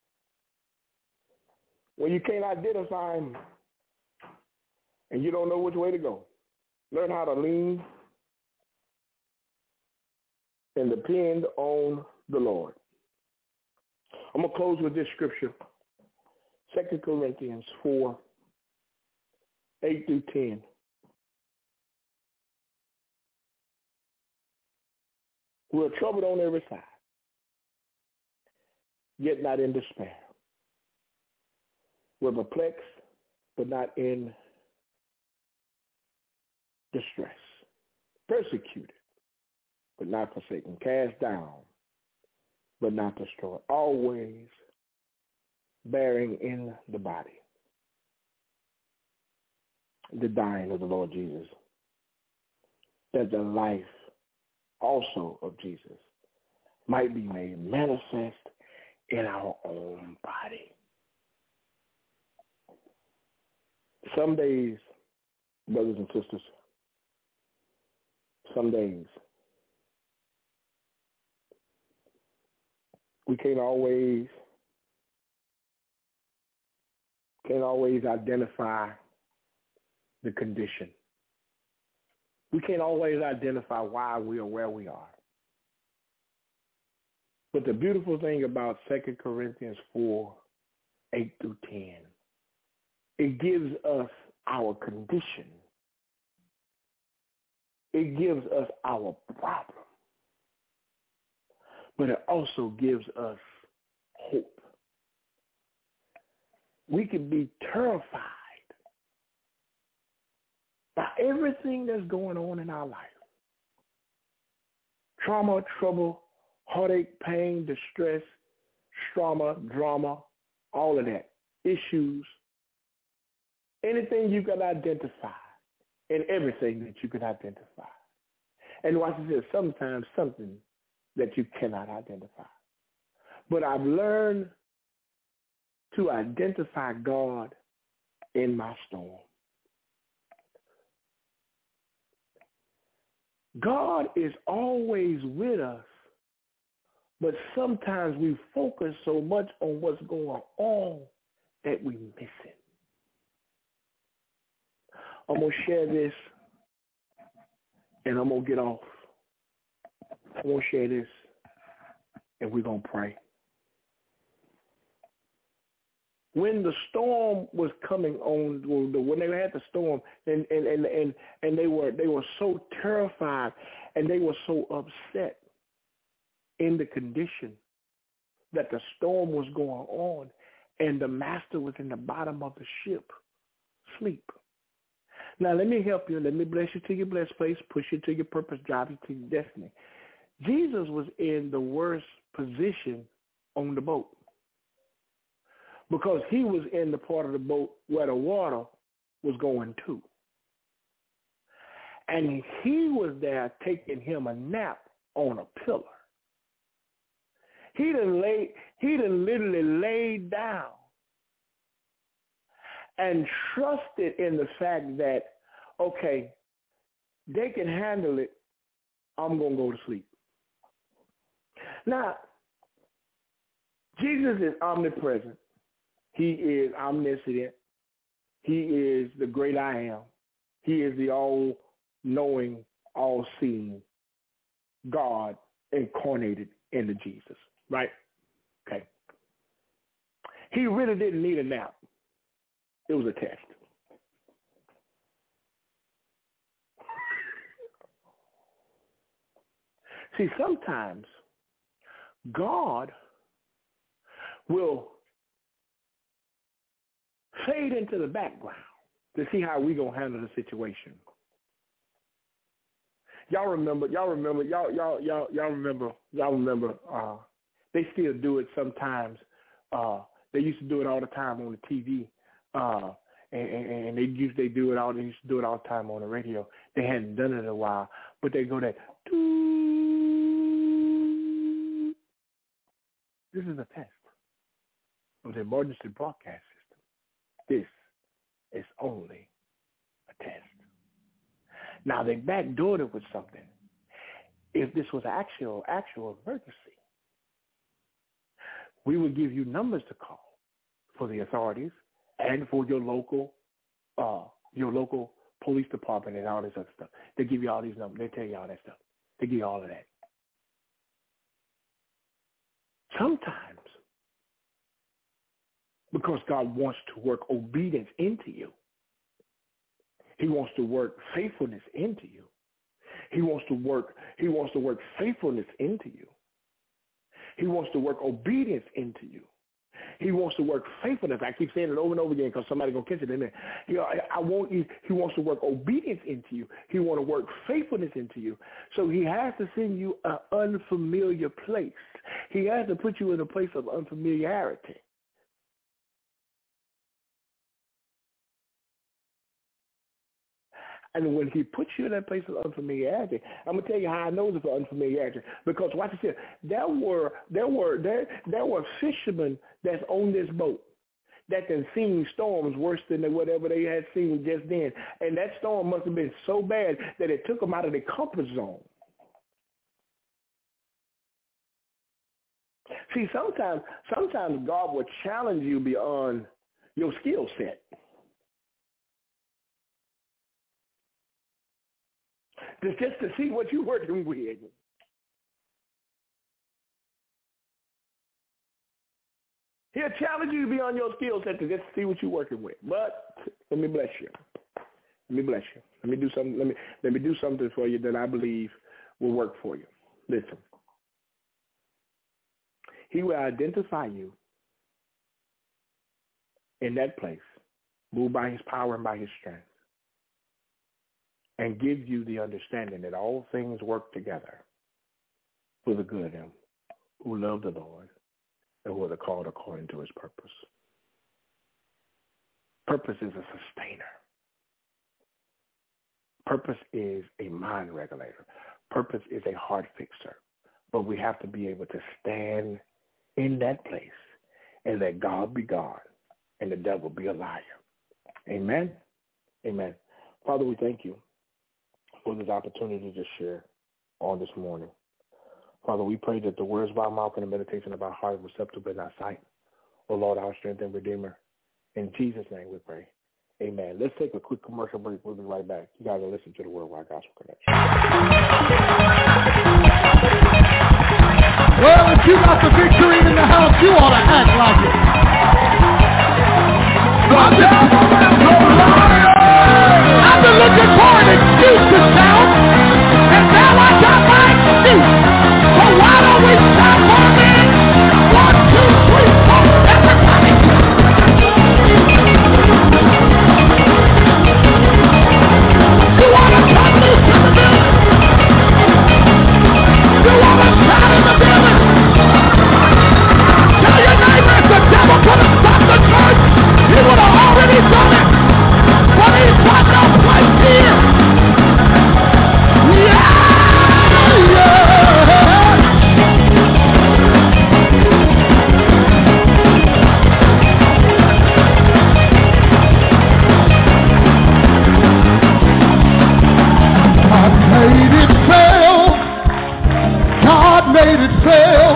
When you can't identify him and you don't know which way to go. Learn how to lean and depend on the Lord. I'm going to close with this scripture. Second Corinthians four, eight through ten. We're troubled on every side, yet not in despair. We're perplexed, but not in distress. Persecuted, but not forsaken. Cast down, but not destroyed. Always bearing in the body the dying of the Lord Jesus, that the life also of Jesus might be made manifest in our own body. Some days, brothers and sisters, some days we can't always can't always identify the condition. We can't always identify why we are where we are. But the beautiful thing about Second Corinthians four, eight through ten, it gives us our condition. It gives us our problem. But it also gives us hope. We can be terrified by everything that's going on in our life. Trauma, trouble, heartache, pain, distress, trauma, drama, all of that, issues, anything you can identify and everything that you can identify. And watch this, sometimes something that you cannot identify. But I've learned to identify God in my storm. God is always with us, but sometimes we focus so much on what's going on that we miss it. I'm going to share this, and I'm going to get off. I'm going to share this, and we're going to pray. When the storm was coming on, when they had the storm, and, and, and, and, and they were they were so terrified, and they were so upset in the condition that the storm was going on, and the master was in the bottom of the ship, asleep. Now, let me help you. Let me bless you to your blessed place, push you to your purpose, drive you to your destiny. Jesus was in the worst position on the boat because he was in the part of the boat where the water was going to. And he was there taking him a nap on a pillar. He done laid, he done literally laid down and trusted in the fact that, okay, they can handle it, I'm going to go to sleep. Now, Jesus is omnipresent. He is omniscient. He is the great I am. He is the all-knowing, all-seeing God incarnated into Jesus, right? Okay. He really didn't need a nap. It was a test. See, sometimes God will fade into the background to see how we gonna handle the situation. Y'all remember? Y'all remember? Y'all y'all y'all y'all remember? Y'all remember? Uh, they still do it sometimes. Uh, they used to do it all the time on the T V. Uh, and, and, and they used they do it all. They used to do it all the time on the radio. They hadn't done it in a while, but they go that. This is a test of the emergency broadcast system. This is only a test. Now they backdoored it with something. If this was actual actual emergency, we would give you numbers to call for the authorities and for your local, uh, your local police department and all this other stuff. They give you all these numbers. They tell you all that stuff. They give you all of that. Sometimes, because God wants to work obedience into you, he wants to work faithfulness into you. He wants to work, he wants to work faithfulness into you. He wants to work obedience into you. He wants to work faithfulness. I keep saying it over and over again because somebody's going to catch it in there. You know, I, I want you, he wants to work obedience into you. He wants to work faithfulness into you. So he has to send you an unfamiliar place. He has to put you in a place of unfamiliarity. And when he puts you in that place of unfamiliarity, I'm gonna tell you how I know it's for unfamiliarity. Because watch this here, there were there were there there were fishermen that's on this boat that had seen storms worse than whatever they had seen just then, and that storm must have been so bad that it took them out of their comfort zone. See, sometimes sometimes God will challenge you beyond your skill set. Just to see what you're working with. He'll challenge you beyond your skill set to just see what you're working with. But let me bless you. Let me bless you. Let me do something. Let me let me do something for you that I believe will work for you. Listen. He will identify you in that place, moved by his power and by his strength, and give you the understanding that all things work together for the good of them who love the Lord and who are called according to his purpose. Purpose is a sustainer. Purpose is a mind regulator. Purpose is a heart fixer. But we have to be able to stand in that place and let God be God and the devil be a liar. Amen? Amen. Father, we thank you for this opportunity to share on this morning. Father, we pray that the words of our mouth and the meditation of our heart are receptive in our sight. O Lord, our strength and redeemer. In Jesus' name we pray. Amen. Let's take a quick commercial break. We'll be right back. You guys are listening to the Worldwide Gospel Connection. Well, if you got the victory in the house, you ought to act like it. I've been looking for an excuse to shout, and now I got my excuse. So why don't we shout for me? One, two, three, four, everybody. You want to come loose in the building? You want to shout in the building? Tell your neighbor if the devil could have stopped the church, he would have already done it. But he's got no place here. Yeah, yeah. God made it fail. God made it fail.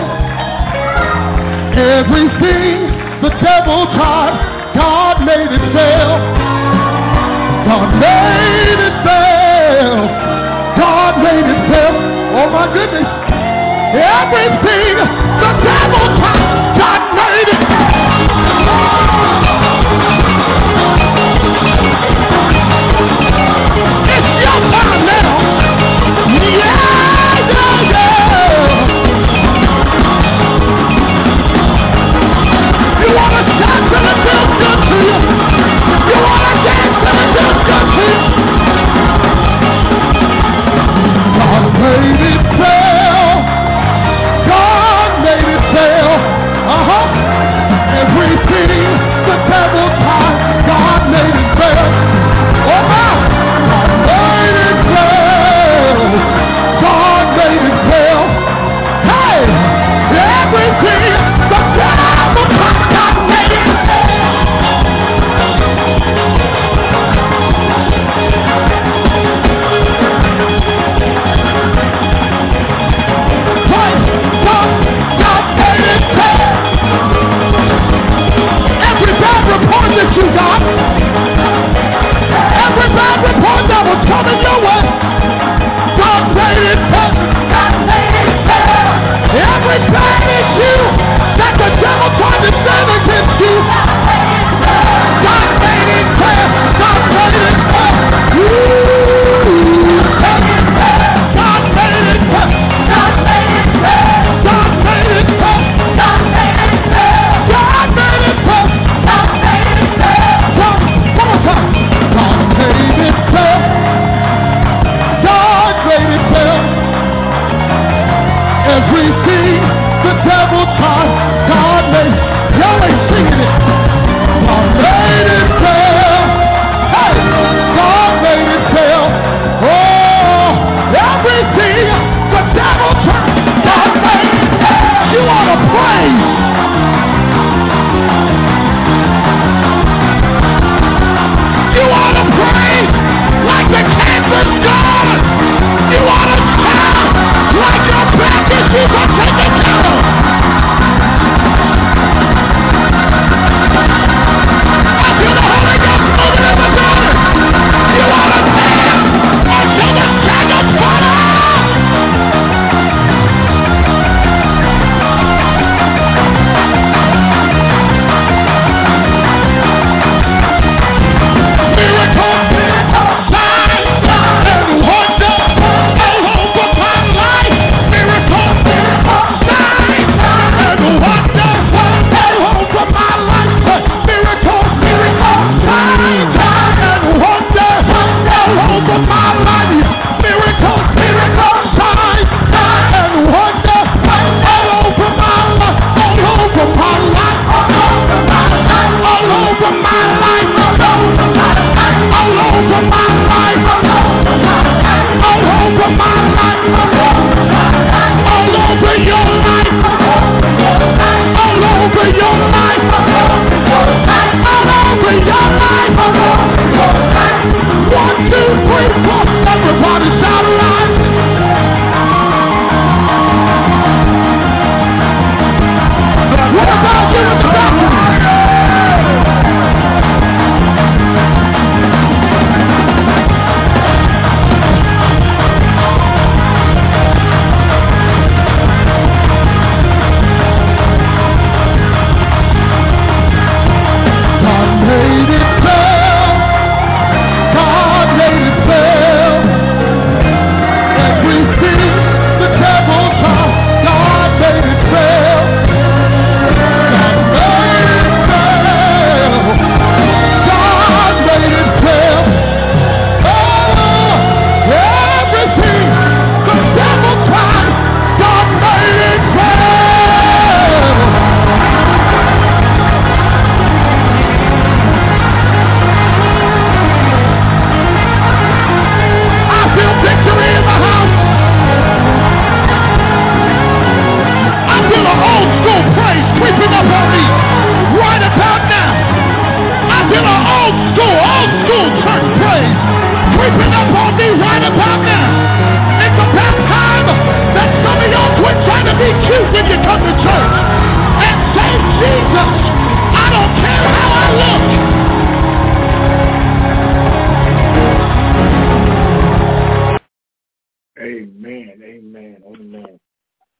Everything the devil tried, God made it fail. God made it fail. God made it fail. Oh my goodness. Everything the devil tried, God made it fail. It's your time now. Yeah, yeah, yeah. You want to shout till it feels good to you? You want to dance till it feels good to you? God made it fail. God made it fail. Uh-huh.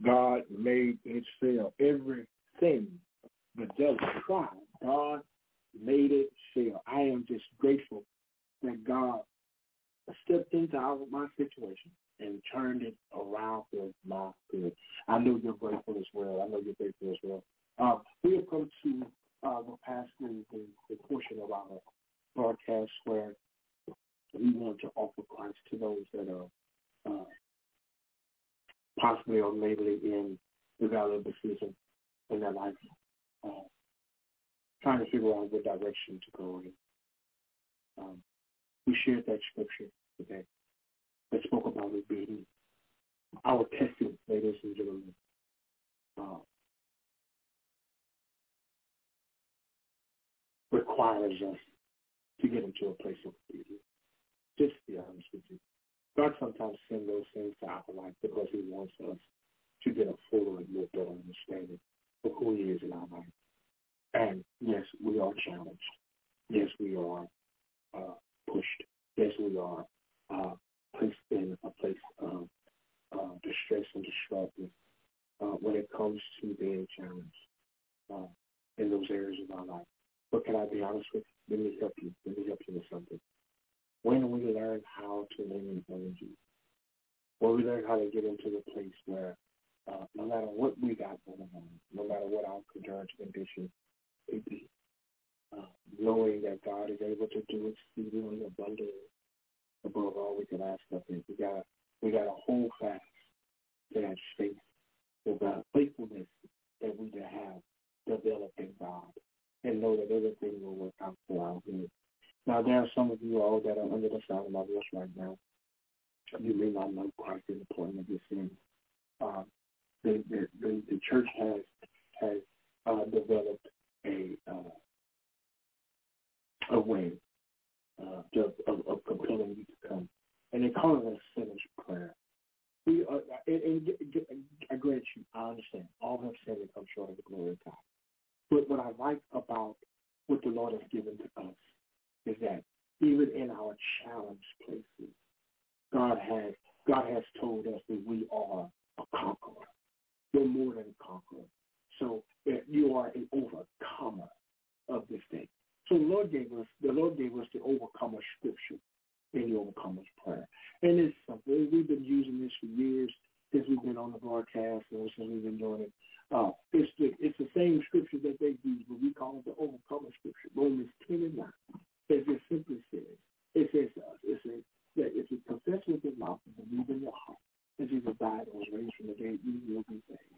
God made it fail. Everything the devil tried, God made it fail. I am just grateful that God stepped into our, my situation and turned it around for my good. I know you're grateful as well. I know you're grateful as well. Uh, we have come to uh, the past the, the, the portion of our broadcast where we want to offer Christ to those that are uh, possibly or maybe in the valley of decision in their life, uh, trying to figure out what direction to go in. Um, we shared that scripture today that spoke about obedience. Our testing, ladies and gentlemen, uh, requires us to get into a place of obedience. Just to be honest with you. God sometimes sends those things to our life because he wants us to get a fuller and more better understanding of who he is in our life. And yes, we are challenged. Yes, we are uh, pushed. Yes, we are uh, placed in a place of uh, distress and distractedness uh, when it comes to being challenged uh, in those areas of our life. But can I be honest with you? Let me help you. Let me help you with something. When we learn how to lean on Jesus, when we learn how to get into the place where uh, no matter what we got going on, no matter what our current condition may be, uh, knowing that God is able to do exceedingly abundantly above all we can ask of him, we got we got to hold fast to that faith, to that faithfulness that we to have developed in God, and know that everything will work out for our good. Now, there are some of you all that are under the sound of my voice right now. You may not know Christ in the pardon of your sins. Uh, the, the, the, the church has has uh, developed a uh, a way uh, of, of, of compelling you to come, and they call it a sinner's prayer. We are, and, and, and I grant you, I understand. All have sinned and come short of the glory of God. But what I like about what the Lord has given to us is that even in our challenged places, God has God has told us that we are a conqueror. We're more than a conqueror. So that you are an overcomer of this thing. So the Lord gave us the Lord gave us the overcomer scripture in the overcomer's prayer. And it's something we've been using this for years since we've been on the broadcast and since we've been doing it. Uh, it's the it's the same scripture that they use, but we call it the overcomer scripture. Romans ten and nine. It just simply says, it says to us, it says that if you confess with your mouth and believe in your heart that Jesus died and was raised from the dead, you will be saved.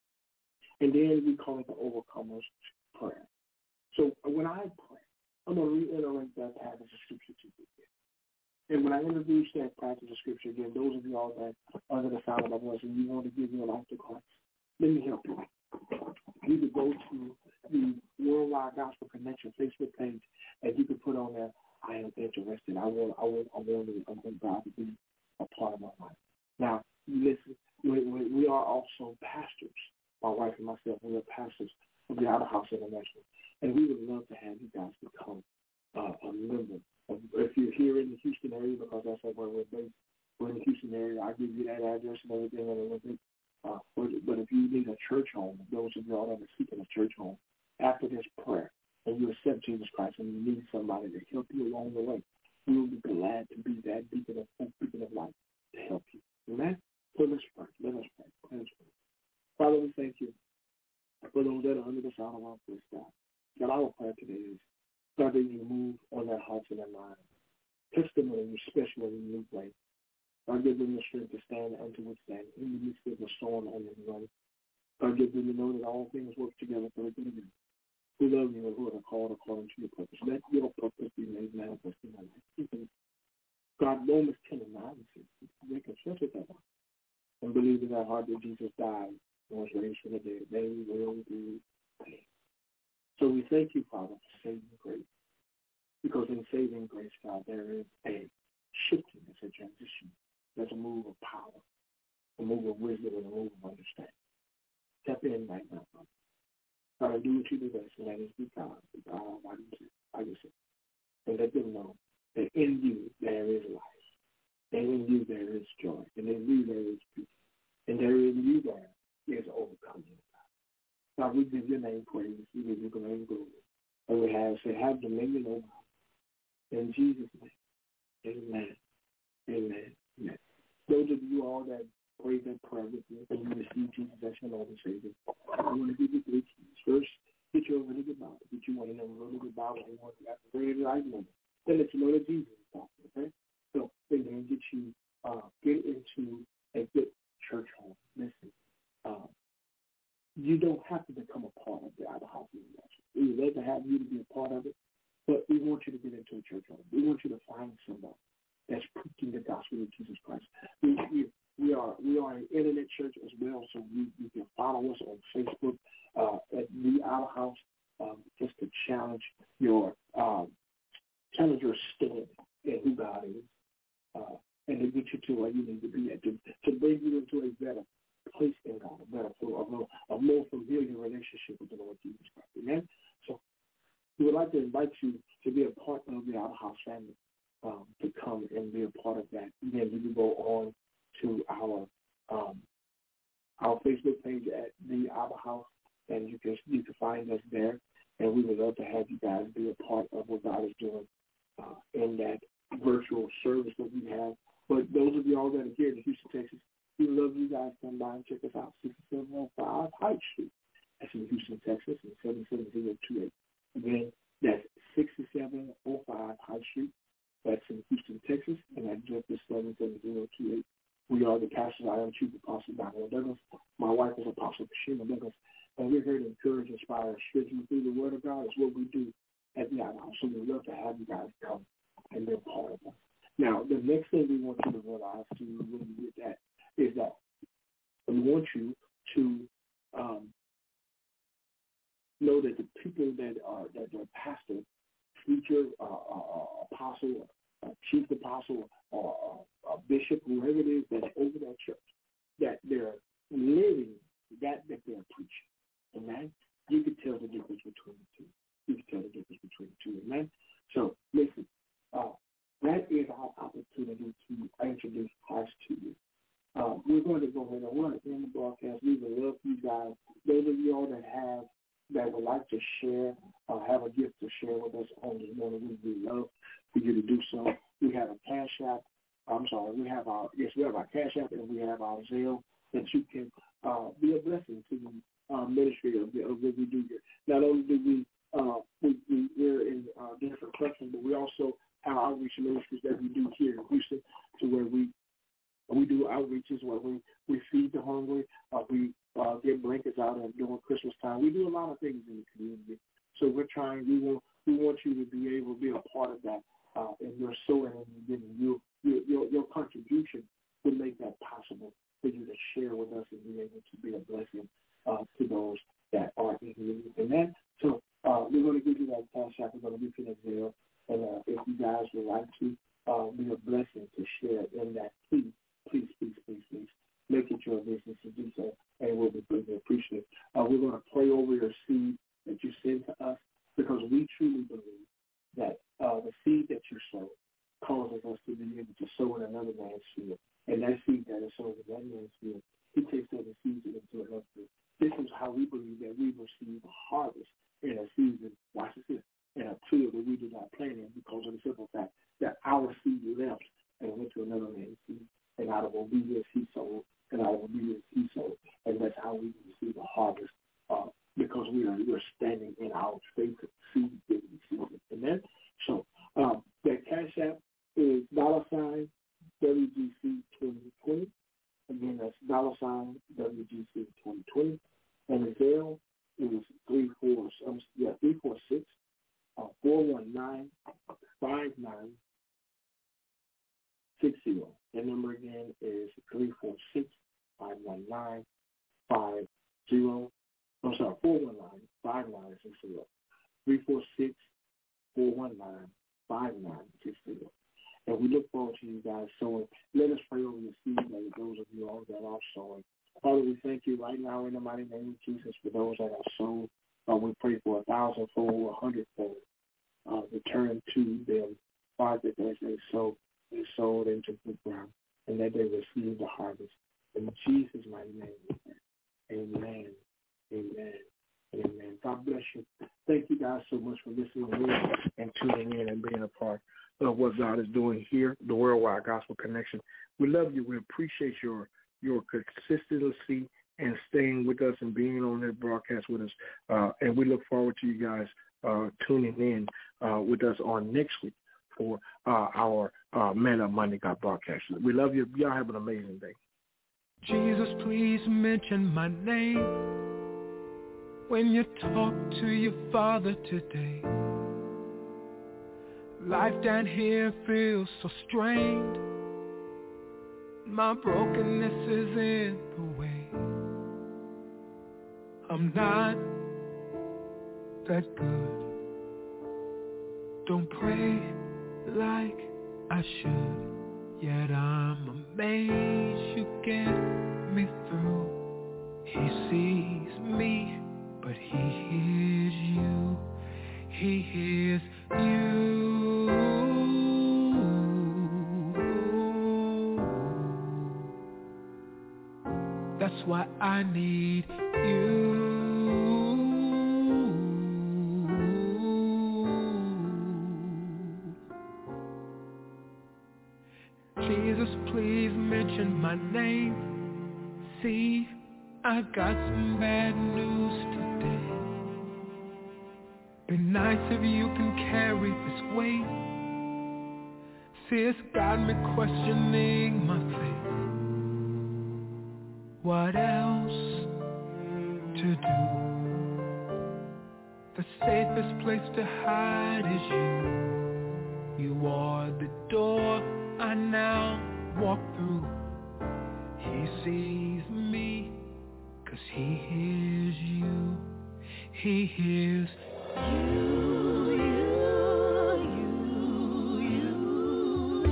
And then we call it the overcomer's prayer. So when I pray, I'm going to reiterate that passage of scripture to you again. And when I introduce that passage of scripture again, those of you all that are under the sound of my voice and you want to give your life to Christ, let me help you. You could go to the Worldwide Gospel Connection Facebook page, and you could put on there, I am interested. I want, I want, I want, I want God to be a part of my life. Now, listen, we, we, we are also pastors. My wife and myself, we are pastors of the Outer House International, and we would love to have you guys become uh, a member. If you're here in the Houston area, because that's where we're based, we're in the Houston area, I'll give you that address and everything in a little bit. Uh, but if you need a church home, those of you all that are seeking a church home, after this prayer, and you accept Jesus Christ and you need somebody to help you along the way, we will be glad to be that beacon of hope, beacon of light to help you. Amen? So let's pray. Let us pray. Let us pray. Father, we thank you for those that are under the sound of our voice, God. God, our prayer today is, God, that you move on their hearts and their minds. Testimony, especially in a new way. God, give them the strength to stand and to withstand in the midst of the storm and in the rain. God, give them to know that all things work together for the good of you. We love you and who are called according to your purpose. Let your purpose be made manifest in our life. God, Romans ten and nine says, they confess with their heart and believe in their heart that Jesus died and was raised from the dead. They will be saved. So we thank you, Father, for saving grace. Because in saving grace, God, there is a shifting, it's a transition. There's a move of power, a move of wisdom, and a move of understanding. Step in right now, Father. God, do what you do best, and that is be God, be God Almighty, I just say. And let them know that in you there is life, and in you there is joy, and in you there is peace, and there in you there is overcoming. God, we give your name praise. We give your name glory. And we have said, have dominion over us. In Jesus' name, amen. Amen. Amen. Those of you all that prayed that prayer with me and you received Jesus as your Lord and Savior, I want to give you three keys. First, get your really good Bible. Get you one of them really good Bible. You want to have a very right moment. Then let you know that Jesus is talking, okay? So then then get you, uh, get into a good church home. Listen, um, you don't have to become a part of the Outer House International. We would love to have you to be a part of it, but we want you to get into a church home. We want you to find somebody that's preaching the gospel of Jesus Christ. We, we, we are we are an internet church as well, so you, you can follow us on Facebook uh, at The Outer House, um, just to challenge your um, challenge your stand in who God is, uh, and to get you to where you need to be at, to, to bring you into a better place in God, a better, a more, a more familiar relationship with the Lord Jesus Christ. Amen? So we would like to invite you to be a part of the Outer House family, um, to come and be a part of that. Then you can go on to our um, our Facebook page at The Outer House, and you can you can find us there. And we would love to have you guys be a part of what God is doing uh, in that virtual service that we have. But those of you all that are here in Houston, Texas, we love you guys to come by and check us out. sixty-seven oh five Hyde Street. That's in Houston, Texas, and seven seven zero two eight. Again, that's sixty-seven oh five Hyde Street. That's in Houston, Texas, and that address is seven seven zero two eight. We are the pastors. I am Chief Apostle Daniel Douglas. My wife is Apostle Kashima Douglas, and we're here to encourage, inspire, strengthen you through the Word of God. Is what we do at the Outer House. So we'd love to have you guys come and be a part of us. Now, the next thing we want you to realize to when you get that is that we want you to um, know that the people that are that the pastor, preacher, uh, uh, apostle, uh, chief apostle, or uh, uh, bishop, whoever it is that's over that church, that they're living that that they're preaching. Amen. You can tell the difference between the two. You can tell the difference between the two. Amen. So listen, uh, that is our opportunity to introduce Christ to you. Uh, we're going to go ahead and want to end the broadcast. We would love for you guys, those of you all that have, that would like to share, uh, have a gift to share with us on this morning, we would love for you to do so. We have a Cash App. I'm sorry, we have our, yes, we have our Cash App and we have our Zelle that you can uh, be a blessing to the uh, ministry of, the, of what we do here. Not only do we, uh, we, we, we're in uh, different countries, but we also have outreach ministries that we do here in Houston, to where we We do outreaches where we, we feed the hungry, uh, we uh, get blankets out and during Christmas time. We do a lot of things in the community. So we're trying, we want, we want you to be able to be a part of that. Uh, and your sowing and giving, you, your, your, your contribution will make that possible for you to share with us and be able to be a blessing uh, to those that are in need. Amen. So uh, we're going to give you that Cash App. We're going to give you that Zelle. And uh, if you guys would like to uh, be a blessing to share in that, please. Please, please, please, please, make it your business to do so, and we'll be greatly appreciative. Uh, we're going to pray over your seed that you send to us, because we truly believe that uh, the seed that you sow causes us to be able to sow in another man's field. And that seed that is sown in that man's field, he takes those and seeds it into another field. This is how we believe that we receive a harvest in a season, watch this, in a field that we did not plant in, because of the simple fact that our seed left and went to another man's field. And out of obedience he sowed, and out of obedience he sowed. And that's how we receive a harvest, uh, because we are we're standing in our faith seed giving season. Amen? So um, that Cash App is dollar sign W G C twenty twenty. Again, that's dollar sign W G C twenty twenty. And the Zelle is three four um, yeah three four six uh, four one nine five nine six zero. That number again is three four six five one nine five zero. I'm sorry, four one nine five nine six zero. Three four six four one nine five nine six zero. And we look forward to you guys sowing. Let us pray over your seed, and those of you all that are sowing. Father, we thank you right now in the mighty name of Jesus for those that are sown. Uh, we pray for a thousandfold, a hundredfold uh, return to them. Father, as they sow, they sowed into the ground, and that they receive the harvest. In Jesus' mighty name, Amen. Amen. Amen. God bless you. Thank you guys so much for listening in and tuning in and being a part of what God is doing here, the Worldwide Gospel Connection. We love you. We appreciate your your consistency and staying with us and being on that broadcast with us. Uh, and we look forward to you guys uh, tuning in uh, with us on next week for uh, our uh, Man Up Monday God broadcast. We love you. Y'all have an amazing day. Jesus, please mention my name when you talk to your Father today. Life down here feels so strained. My brokenness is in the way. I'm not that good. Don't pray like I should. Yet I'm amazed you get me through. He sees me, but he hears you. He hears you. That's why I need you. Jesus, please mention my name. See, I got some bad news today. Be nice if you can carry this weight. See, it's got me questioning my faith. What else to do? The safest place to hide is you. You are the door I now walk through. He sees me, 'cause he hears you. He hears you, you, you,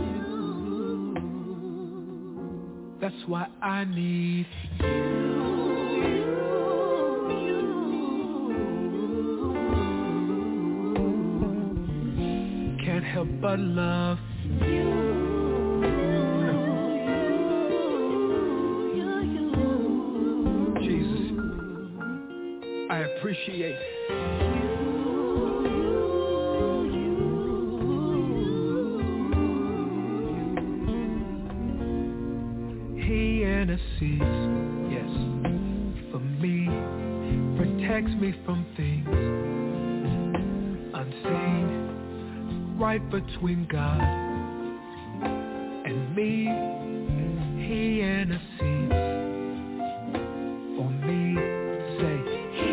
you. That's why I need you. Can't help but love you. I appreciate He intercedes, yes, for me, protects me from things unseen, right between God and me. He intercedes for me, say.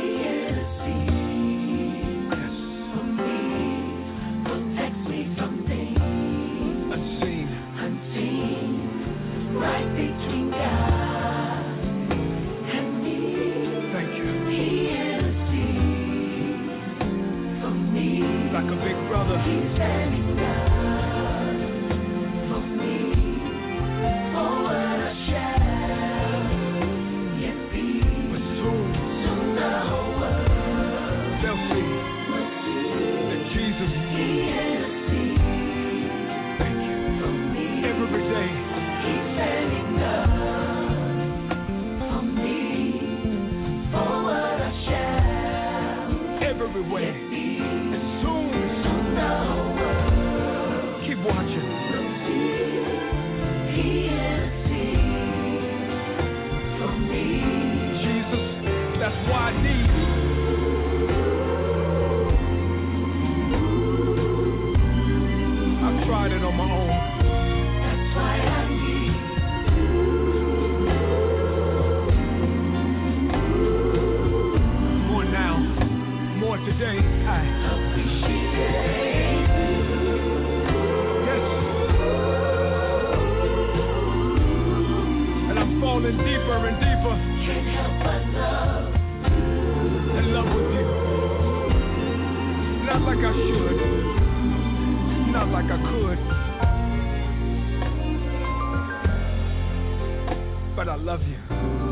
Like a big brother. He's standing up for me, for what I shall yet be. But soon, soon the whole world they'll see, will see that Jesus, He intercedes. Thank you for me. Every day, He's standing up for me, for what I shall every way. Yet be. Keep watching. He intercedes for me. Jesus, that's why I need you. I've tried it on my own. That's why I need you. More now, more today. I appreciate it. Falling deeper and deeper. Can't help but love. In love with you. Not like I should. Not like I could. But I love you.